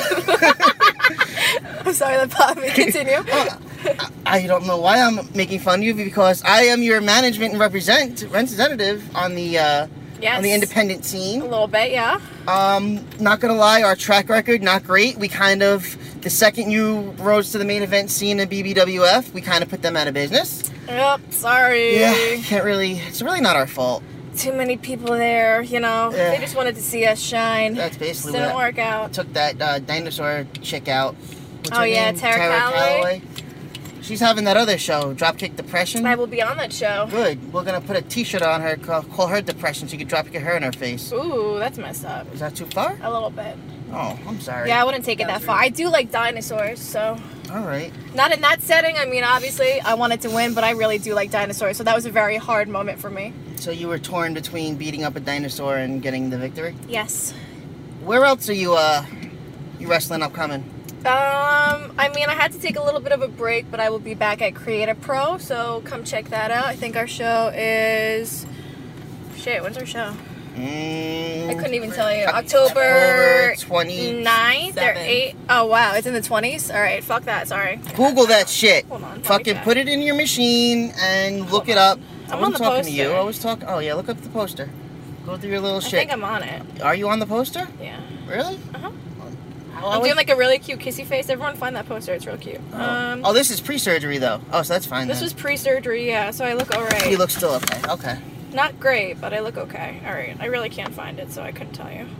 I'm sorry that popped me. Continue. I don't know why I'm making fun of you, because I am your management and represent representative on the uh, Yes. on the independent scene. A little bit, yeah. Um, not gonna lie, our track record not great. We kind of the second you rose to the main event scene in B B W F, we kind of put them out of business. Yep, sorry. Yeah, can't really. It's really not our fault. too many people there, you know. Yeah. They just wanted to see us shine. That's basically Didn't what work out. took that uh, dinosaur chick out. What's Oh, her yeah, name? Tara Calloway. She's having that other show, Dropkick Depression. I will be on that show. Good. We're gonna put a T-shirt on her, call, call her Depression, so you can dropkick her in her face. Ooh, that's messed up. Is that too far? A little bit. Oh, I'm sorry. Yeah, I wouldn't take it that far. I do like dinosaurs, so. All right. Not in that setting. I mean, obviously, I wanted to win, but I really do like dinosaurs, so that was a very hard moment for me. So you were torn between beating up a dinosaur and getting the victory? Yes. Where else are you, uh, you wrestling upcoming? Um, I mean, I had to take a little bit of a break, but I will be back at Creative Pro, so come check that out. I think our show is... Shit, when's our show? Mm, I couldn't even tell you. October October twenty-ninth or eighth? Oh, wow, it's in the twenties? Alright, fuck that, sorry. Google that shit. Hold on, let me Fucking check. put it in your machine and look it up. I'm I wasn't on the talking to you. poster. I was talking. Oh yeah, look up the poster. Go through your little I shit. think I'm on it. Are you on the poster? Yeah. Really? Uh-huh. How I'm was- doing like a really cute kissy face. Everyone find that poster, it's real cute. Um, oh, this is pre-surgery though. Oh, so that's fine. This then. was pre-surgery, yeah, so I look alright. You look still okay. Okay. Not great, but I look okay. Alright, I really can't find it, so I couldn't tell you.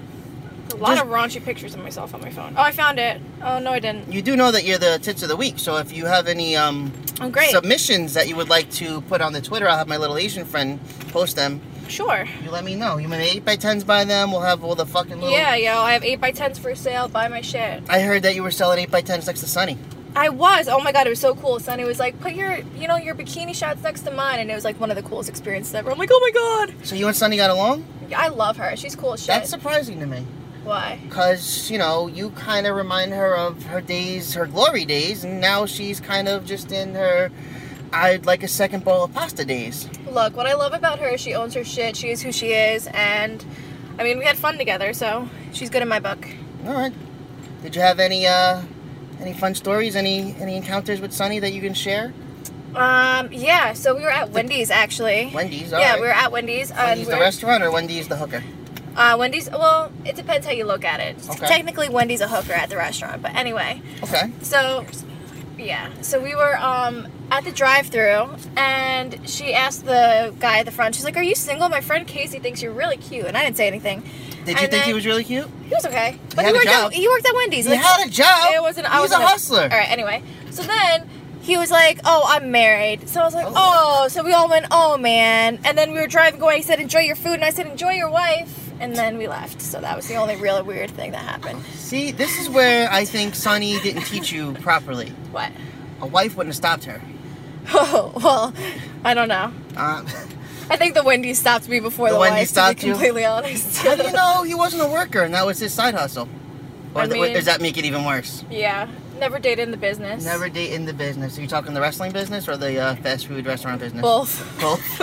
A lot Just- of raunchy pictures of myself on my phone. Oh, I found it. Oh, no, I didn't. You do know that you're the tits of the week, so if you have any um Oh, great. submissions that you would like to put on the Twitter, I'll have my little Asian friend post them. Sure. You let me know. You want eight by tens by them? We'll have all the fucking little... Yeah, yo, I have eight by tens for sale. Buy my shit. I heard that you were selling eight by tens next to Sunny. I was. Oh my god, it was so cool. Sonny was like, put your, you know, your bikini shots next to mine, and it was like one of the coolest experiences ever. I'm like, oh my god. So you and Sunny got along? I love her. She's cool as shit. That's surprising to me. Why? Because, you know, you kind of remind her of her days, her glory days, and now she's kind of just in her, I'd like a second bowl of pasta days. Look, what I love about her is she owns her shit. She is who she is, and I mean, we had fun together, so she's good in my book. All right. Did you have any, uh, any fun stories, any, any encounters with Sunny that you can share? Um, yeah, so we were at Wendy's, actually. Wendy's, Yeah, alright. we were at Wendy's. and Wendy's we the were- restaurant or Wendy's the hooker? Uh, Wendy's, well, it depends how you look at it. Okay. Technically, Wendy's a hooker at the restaurant, but anyway. Okay. So, yeah. So we were um, at the drive-thru, and she asked the guy at the front, she's like, are you single? My friend Casey thinks you're really cute. And I didn't say anything. Did you And think then- he was really cute? He was okay. He But had he a worked, job. at, he worked at Wendy's. He had a job. It wasn't, I He's wasn't a hustler. All right, anyway. So then he was like, oh, I'm married. So I was like, oh. So we all went, oh, man. And then we were driving away. He said, enjoy your food. And I said, enjoy your wife. And then we left. So that was the only really weird thing that happened. See, this is where I think Sunny didn't teach you properly. What? A wife wouldn't have stopped her. Oh, well, I don't know. Uh, I think the Wendy's stopped me before The the, Wendy's wife, stopped to be you? completely honest. How do you know he wasn't a worker and that was his side hustle? Or I th- mean- does that make it even worse? Yeah, never dated in the business. Never date in the business. Are you talking the wrestling business or the uh, fast food restaurant business? Both. Both.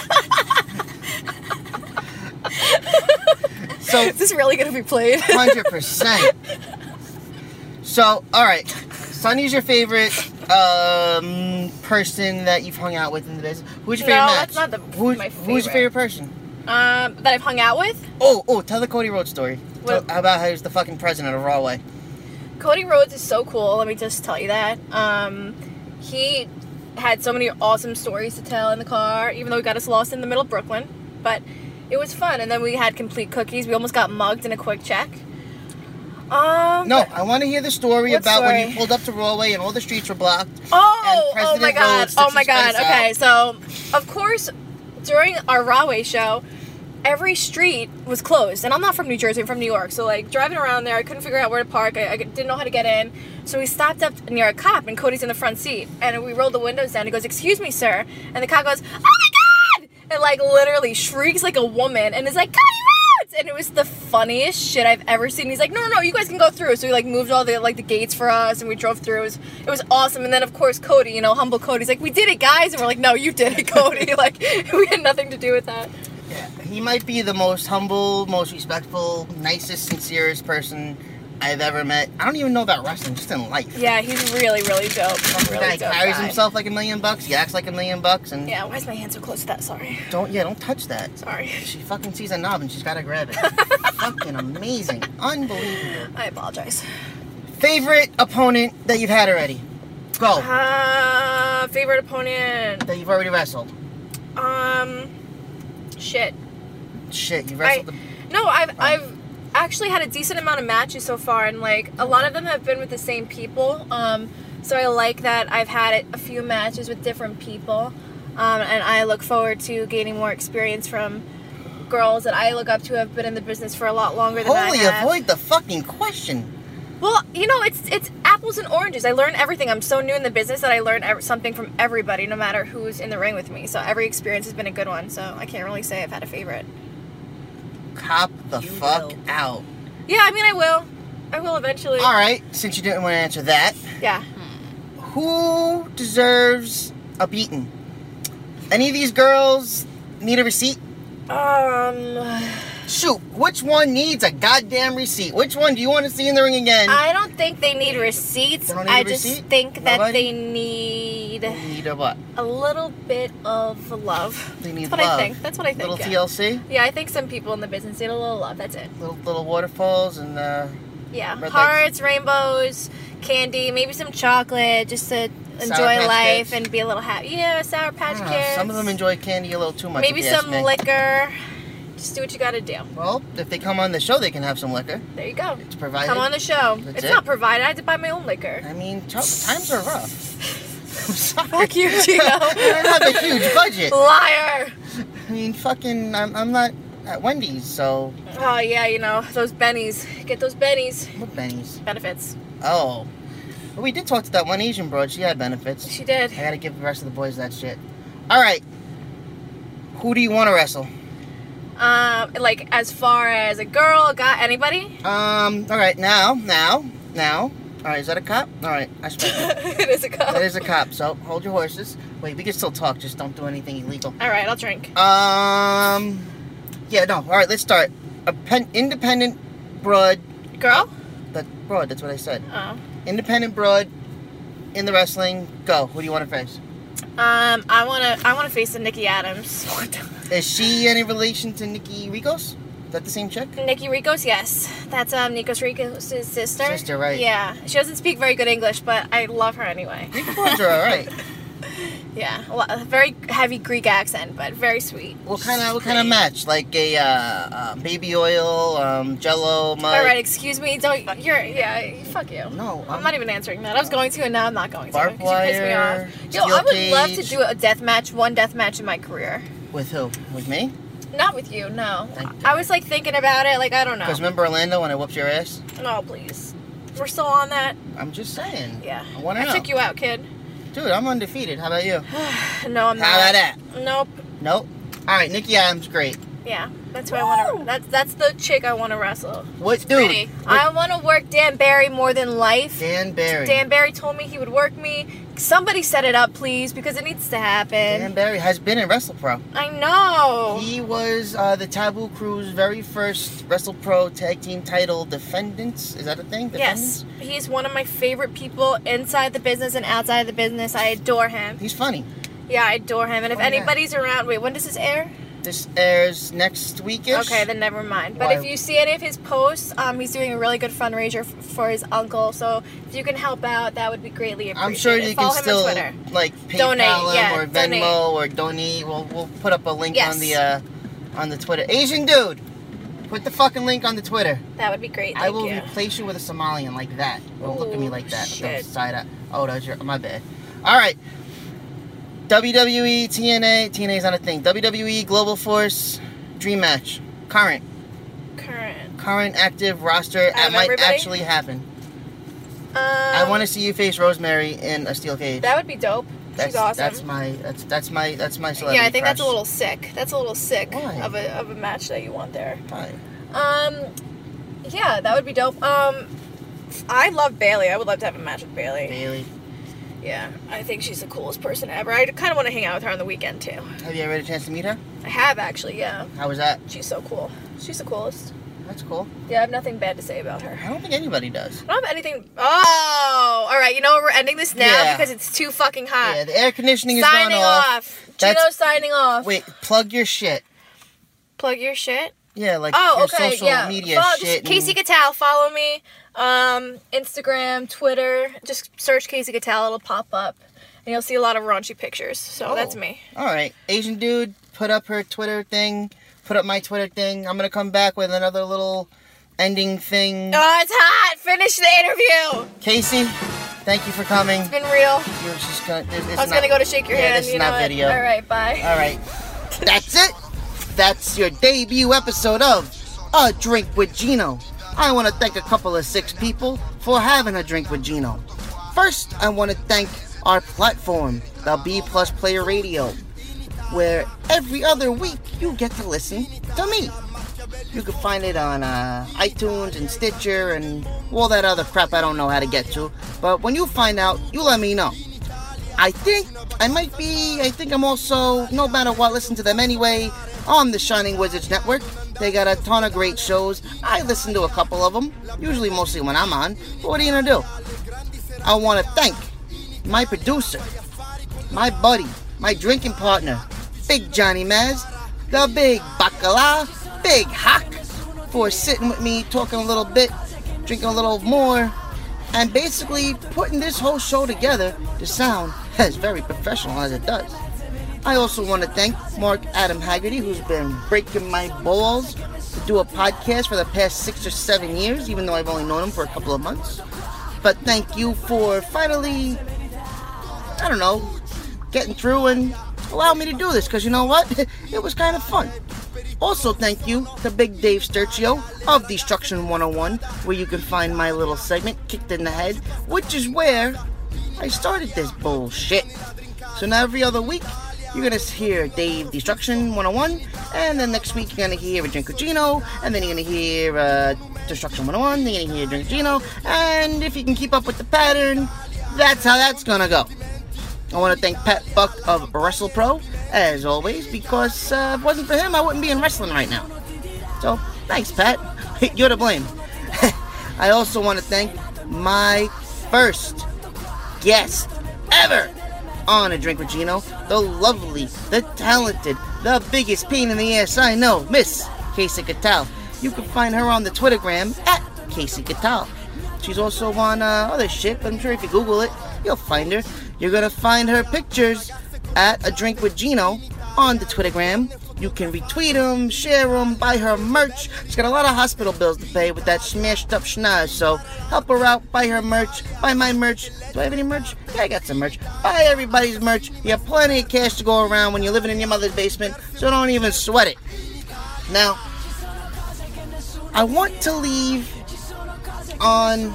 So is this really gonna be played? Hundred percent. So, all right, Sunny's your favorite um, person that you've hung out with in the business. Who's your favorite No, match? that's not the- Who's, my who's your favorite person? Um, that I've hung out with? Oh, oh, tell the Cody Rhodes story. What? Tell- how about how he was the fucking president of Rawway? Cody Rhodes is so cool. Let me just tell you that. Um, he had so many awesome stories to tell in the car, even though we got us lost in the middle of Brooklyn. But it was fun. And then we had complete cookies. We almost got mugged in a quick check. Um, No, I want to hear the story What about when story? you pulled up to Rawway and all the streets were blocked. Oh, and oh President my god, Rhodes took oh my his god. face Okay, out. so of course, during our Rahway show, every street was closed, and I'm not from New Jersey, I'm from New York. So like driving around there, I couldn't figure out where to park. I, I didn't know how to get in, so we stopped up near a cop, and Cody's in the front seat, and we rolled the windows down. He goes, "Excuse me, sir," and the cop goes, "Oh my god!" and like literally shrieks like a woman, and is like, "Cody Rhodes!" And it was the funniest shit I've ever seen. He's like, no, no, no, you guys can go through. So he like moved all the like the gates for us, and we drove through. It was, it was awesome. And then of course Cody, you know, humble Cody's like, we did it, guys. And we're like, no, you did it, Cody. Like we had nothing to do with that. Yeah, he might be the most humble, most respectful, nicest, sincerest person I've ever met. I don't even know about wrestling, just in life. Yeah, he's really, really dope. The Really guy dope carries guy. himself like a million bucks. He acts like a million bucks, and Yeah, why is my hand so close to that? Sorry. don't yeah, don't touch that. Sorry. She fucking sees a knob and she's gotta grab it. Fucking amazing, unbelievable. I apologize. Favorite opponent that you've had already? Go. Uh, favorite opponent. That you've already wrestled. Um, Shit. Shit, you I, wrestled the... no, I've I've actually had a decent amount of matches so far, and like a lot of them have been with the same people. Um, so I like that I've had a few matches with different people, um, and I look forward to gaining more experience from girls that I look up to who have been in the business for a lot longer than Holy, I have. avoid the fucking question. Well, you know, it's it's apples and oranges. I learn everything. I'm so new in the business that I learn ev- something from everybody, no matter who's in the ring with me. So every experience has been a good one. So I can't really say I've had a favorite. Cop the fuck out. Yeah, I mean, I will. I will eventually. All right, since you didn't want to answer that, Yeah. who deserves a beating? Any of these girls need a receipt? Um. Shoot, which one needs a goddamn receipt? Which one do you want to see in the ring again? I don't think they need receipts. They don't need I a just receipt? think that Nobody? they need Need a what? a little bit of love. They need That's what love. I think. That's what I think. Little yeah. T L C? Yeah, I think some people in the business need a little love. That's it. Little little waterfalls and uh Yeah, red lights. hearts, rainbows, candy, maybe some chocolate, just to enjoy Patch life Kids? and be a little happy. Yeah, Sour Patch I don't know, Kids. some of them enjoy candy a little too much. Maybe if you ask some me. liquor. Just do what you gotta do. Well, if they come on the show, they can have some liquor. There you go. It's provided. Come on the show. That's it's it? not provided. I had to buy my own liquor. I mean, t- times are rough. I'm sorry. Fuck you, Gino. I don't have a huge budget. Liar. I mean, fucking, I'm, I'm not at Wendy's, so. Oh yeah, you know those bennies. Get those bennies. What bennies? Benefits. Oh. Well, we did talk to that one Asian broad. She had benefits. She did. I gotta give the rest of the boys that shit. All right. Who do you want to wrestle? Um, like as far as a girl, a guy, anybody? Um. All right. Now, now, now. All right. Is that a cop? All right. I expect It is a cop. That is a cop. So hold your horses. Wait, we can still talk. Just don't do anything illegal. All right, I'll drink. Um. Yeah. No. All right. Let's start. A pen, independent broad. Girl? That broad. That's what I said. Oh. Independent broad. In the wrestling. Go. Who do you want to face? Um, I wanna, I wanna face the Nikki Adams. Is she any relation to Nikki Ricos? Is that the same chick? Nikki Ricos, yes. That's um Nikos Ricos' sister. Sister, right. Yeah. She doesn't speak very good English, but I love her anyway. Nikki Ricos are alright. Yeah. A, lot, a very heavy Greek accent, but very sweet. What kind of what kind of match? Like a uh, uh, baby oil, um, Jello, mud. All right, excuse me. Don't you're yeah. Fuck you. No, I'm, not even answering that. I was going to, and now I'm not going to. Barbed 'cause you pissed me wire, off. Yo, steel I would love to cage. do a death match, one death match in my career. With who? With me? Not with you, no. Thank I was like thinking about it, like I don't know. Because remember Orlando when I whooped your ass? No, please. We're still on that. I'm just saying. Yeah. I want to I know. took you out, kid. Dude, I'm undefeated. How about you? No, I'm not. How about that? Nope. Nope. All right, Nikki Adams, great. Yeah, that's what I want to. That's that's the chick I want to wrestle. What, dude? Pretty. what- I want to work Dan Barry more than life. Dan Barry. Dan Barry told me he would work me. Somebody set it up, please, because it needs to happen. Dan Barry has been in WrestlePro. I know. He was uh, the Taboo Crew's very first WrestlePro Tag Team Title defendants. Is that a thing? Yes, he's one of my favorite people inside the business and outside the business. I adore him. He's funny. Yeah, I adore him. And if Oh, yeah. anybody's around, wait, when does this air? This airs next weekish. Okay, then never mind. But Why? if you see any of his posts, um, he's doing a really good fundraiser f- for his uncle. So if you can help out, that would be greatly appreciated. I'm sure you Follow can him still on Twitter. like PayPal Donate, him yeah, or Venmo donate. or donate. We'll we'll put up a link Yes. on the uh, on the Twitter. Asian dude, put the fucking link on the Twitter. That would be great. I Thank will you. replace you with a Somalian like that. Don't look at me Ooh, like that. shit. Don't side eye. Oh, that's your my bad. All right. W W E, T N A, T N A is not a thing. W W E Global Force Dream Match. Current. Current. Current active roster. Out That of might everybody? actually happen. Um, I want to see you face Rosemary in a steel cage. That would be dope. That's, She's awesome. That's my that's that's my that's my celebrity yeah, I think that's a crush. little sick. That's a little sick Why? of a of a match that you want there. Why? Um, yeah, that would be dope. Um, I love Bailey. I would love to have a match with Bailey. Bailey. Yeah, I think she's the coolest person ever. I kind of want to hang out with her on the weekend too. Have you ever had a chance to meet her? I have actually. Yeah, How was that? she's so cool. She's the coolest. That's cool. Yeah, I have nothing bad to say about her. I don't think anybody does. I don't have anything. Oh, all right. You know what? We're ending this now Yeah. because it's too fucking hot. Yeah, the air conditioning is signing going off. off. That's- Gino's signing off. Wait, plug your shit. Plug your shit. Yeah, like Oh, your okay. social yeah. media Follow, shit. just Casey and- Catal. Follow me. Um, Instagram, Twitter. Just search Casey Catal. It'll pop up. And you'll see a lot of raunchy pictures. So Oh. that's me. All right. Asian dude put up her Twitter thing, put up my Twitter thing. I'm going to come back with another little ending thing. Oh, it's hot! Finish the interview! Casey, thank you for coming. It's been real. You're just gonna, it's I was not- gonna go to shake your yeah, hand. This is you know not what? video. All right, bye. All right. That's it. That's your debut episode of A Drink with Gino. I want to thank a couple of six people for having a drink with Gino. First, I want to thank our platform, the B Plus Player Radio, where every other week you get to listen to me. You can find it on uh, iTunes and Stitcher and all that other crap I don't know how to get to. But when you find out, you let me know. I think I might be, I think I'm also, no matter what, listen to them anyway, on the Shining Wizards Network. They got a ton of great shows. I listen to a couple of them, usually mostly when I'm on. But what are you going to do? I want to thank my producer, my buddy, my drinking partner, Big Johnny Maz, the Big Bacala, Big Hawk, for sitting with me, talking a little bit, drinking a little more, and basically putting this whole show together to sound as very professional as it does. I also want to thank Mark Adam Haggerty, who's been breaking my balls to do a podcast for the past six or seven years, even though I've only known him for a couple of months. But thank you for finally, I don't know, getting through and allow me to do this, because you know what? It was kind of fun. Also, thank you to Big Dave Sturcio of Destruction one oh one, where you can find my little segment, Kicked in the Head, which is where I started this bullshit. So now every other week, you're going to hear Dave Destruction one oh one, and then next week you're going to hear A Drink with Gino, and then you're going to hear uh, Destruction one oh one, then you're going to hear Drink with Gino, and if you can keep up with the pattern, that's how that's going to go. I want to thank Pat Buck of WrestlePro, as always, because uh, if it wasn't for him, I wouldn't be in wrestling right now. So, thanks, Pat. You're to blame. I also want to thank my first guest ever on A Drink with Gino, the lovely, the talented, the biggest pain in the ass I know, Miss Casey Catal. You can find her on the Twittergram at Casey Catal. She's also on uh, other shit, but I'm sure if you Google it, you'll find her. You're going to find her pictures at A Drink with Gino on the Twittergram. You can retweet them, share them, buy her merch. She's got a lot of hospital bills to pay with that smashed up schnoz, so help her out, buy her merch, buy my merch. Do I have any merch? Yeah, I got some merch. Buy everybody's merch. You have plenty of cash to go around when you're living in your mother's basement, so don't even sweat it. Now, I want to leave on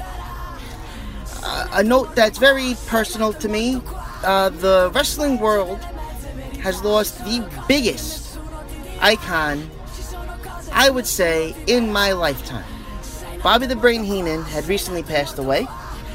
uh, a note that's very personal to me. Uh, the wrestling world has lost the biggest icon, I would say, in my lifetime. Bobby the Brain Heenan had recently passed away,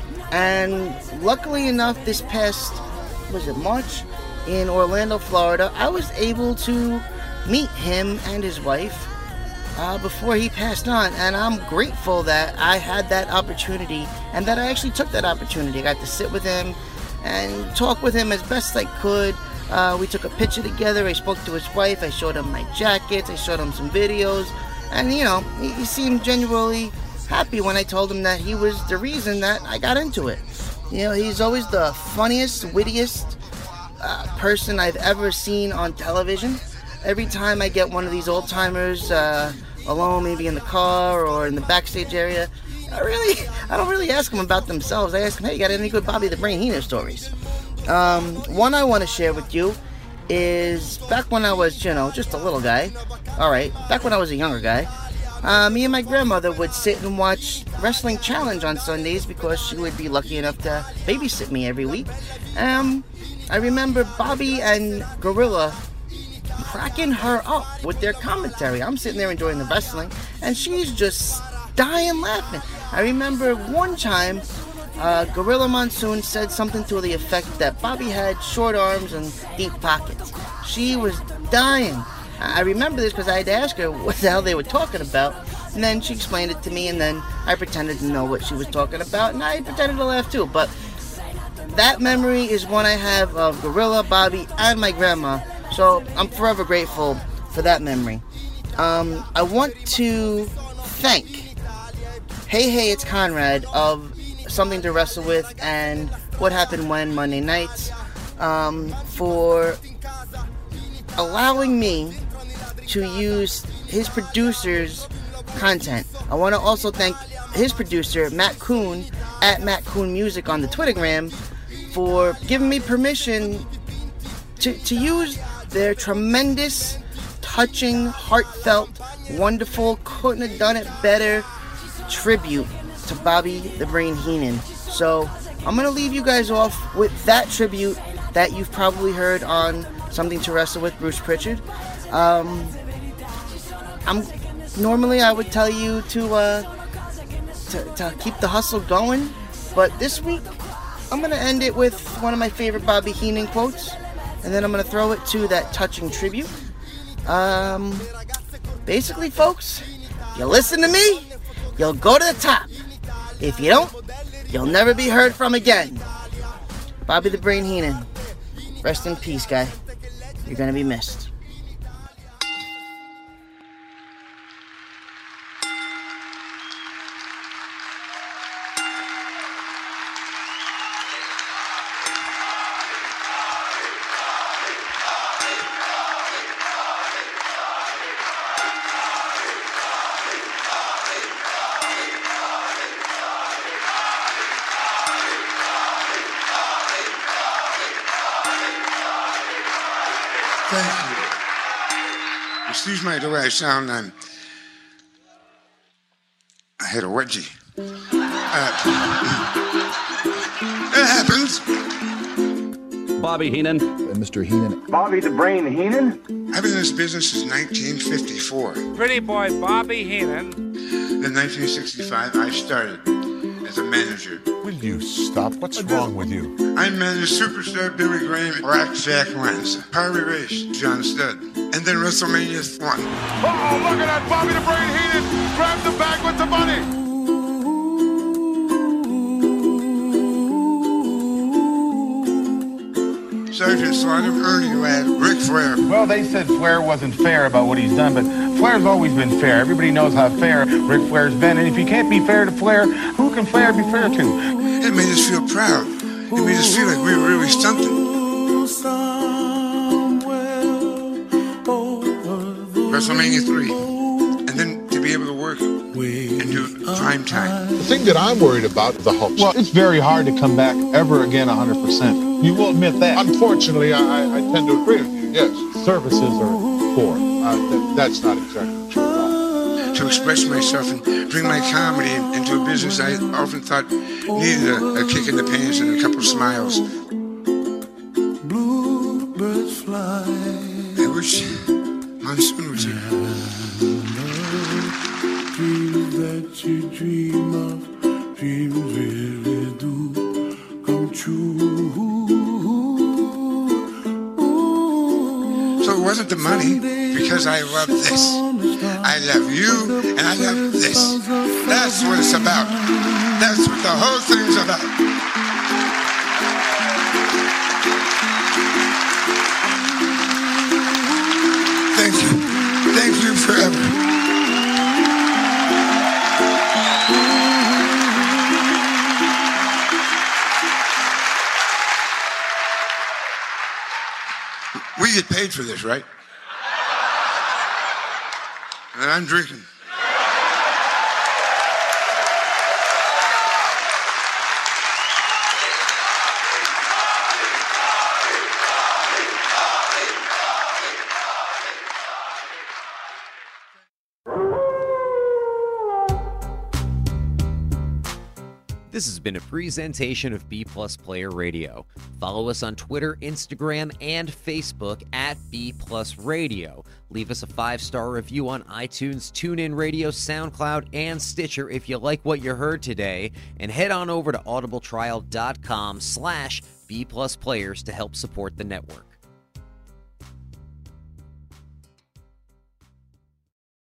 and luckily enough, this past, was it March, in Orlando, Florida, I was able to meet him and his wife uh, before he passed on, and I'm grateful that I had that opportunity, and that I actually took that opportunity. I got to sit with him and talk with him as best I could. Uh, we took a picture together. I spoke to his wife. I showed him my jackets. I showed him some videos. And, you know, he, he seemed genuinely happy when I told him that he was the reason that I got into it. You know, he's always the funniest, wittiest uh, person I've ever seen on television. Every time I get one of these old-timers uh, alone, maybe in the car or in the backstage area, I really, I don't really ask them about themselves. I ask them, hey, you got any good Bobby the Brain Heenan stories? Um, one I want to share with you is back when I was, you know, just a little guy. Alright, back when I was a younger guy, uh, me and my grandmother would sit and watch Wrestling Challenge on Sundays because she would be lucky enough to babysit me every week. Um, I remember Bobby and Gorilla cracking her up with their commentary. I'm sitting there enjoying the wrestling, and she's just dying laughing. I remember one time, Uh, Gorilla Monsoon said something to the effect that Bobby had short arms and deep pockets. She was dying. I remember this because I had to ask her what the hell they were talking about, and then she explained it to me, and then I pretended to know what she was talking about, and I pretended to laugh too. But that memory is one I have of Gorilla, Bobby, and my grandma, so I'm forever grateful for that memory. Um, I want to thank Hey Hey It's Conrad of Something to Wrestle With and What Happened When Monday nights, um, for allowing me to use his producer's content. I want to also thank his producer, Matt Kuhn, at Matt Kuhn Music on the Twittergram, for giving me permission to, to use their tremendous, touching, heartfelt, wonderful, couldn't have done it better tribute to Bobby the Brain Heenan. So I'm going to leave you guys off with that tribute that you've probably heard on Something to Wrestle with Bruce Pritchard. Um, I'm normally I would tell you to, uh, to to keep the hustle going, but this week I'm going to end it with one of my favorite Bobby Heenan quotes, and then I'm going to throw it to that touching tribute. Um, basically, folks, you listen to me, you'll go to the top. If you don't, you'll never be heard from again. Bobby the Brain Heenan. Rest in peace, guy. You're gonna be missed. Thank you. Excuse me the way I sound. I'm, I had a wedgie. Uh, it happens. Bobby Heenan. Uh, Mister Heenan. Bobby the Brain Heenan? I've been in this business since nineteen fifty-four. Pretty boy Bobby Heenan. In nineteen sixty-five, I started as a manager. Will you stop? What's wrong with you? I managed Superstar Billy Graham, Black Jack Wentz, Harley Race, John Studd, and then WrestleMania one. Uh-oh, look at that. Bobby the Brain Heenan grabs the bag with the money. Sergeant Slaughter, Ernie Ladd, Ric Flair. Well, they said Flair wasn't fair about what he's done, but Flair's always been fair. Everybody knows how fair Ric Flair's been, and if you can't be fair to Flair, who can Flair be fair to? It made us feel proud. It made us feel like we were really something. WrestleMania three. And then to be able to work and do prime time. The thing that I'm worried about is the Hulk. Well, it's very hard to come back ever again one hundred percent. You will admit that. Unfortunately, I, I tend to agree with you, yes. Services are poor. Uh, th- that's not exactly true at all. To express myself and bring my comedy into a business I often thought needed a, a kick in the pants and a couple of smiles. Bluebirds fly. I wish Monsoon was here. Dreams that you dream of, dreams really do come true. So it wasn't the money, because I love this. I love you, and I love this. That's what it's about. That's what the whole thing's about. Thank you. Thank you forever. We get paid for this, right? And I'm drinking. This has been a presentation of B Plus Player Radio. Follow us on Twitter, Instagram, and Facebook at B Plus Radio. Leave us a five-star review on iTunes, TuneIn Radio, SoundCloud, and Stitcher if you like what you heard today. And head on over to audibletrial.com slash B Plus Players to help support the network.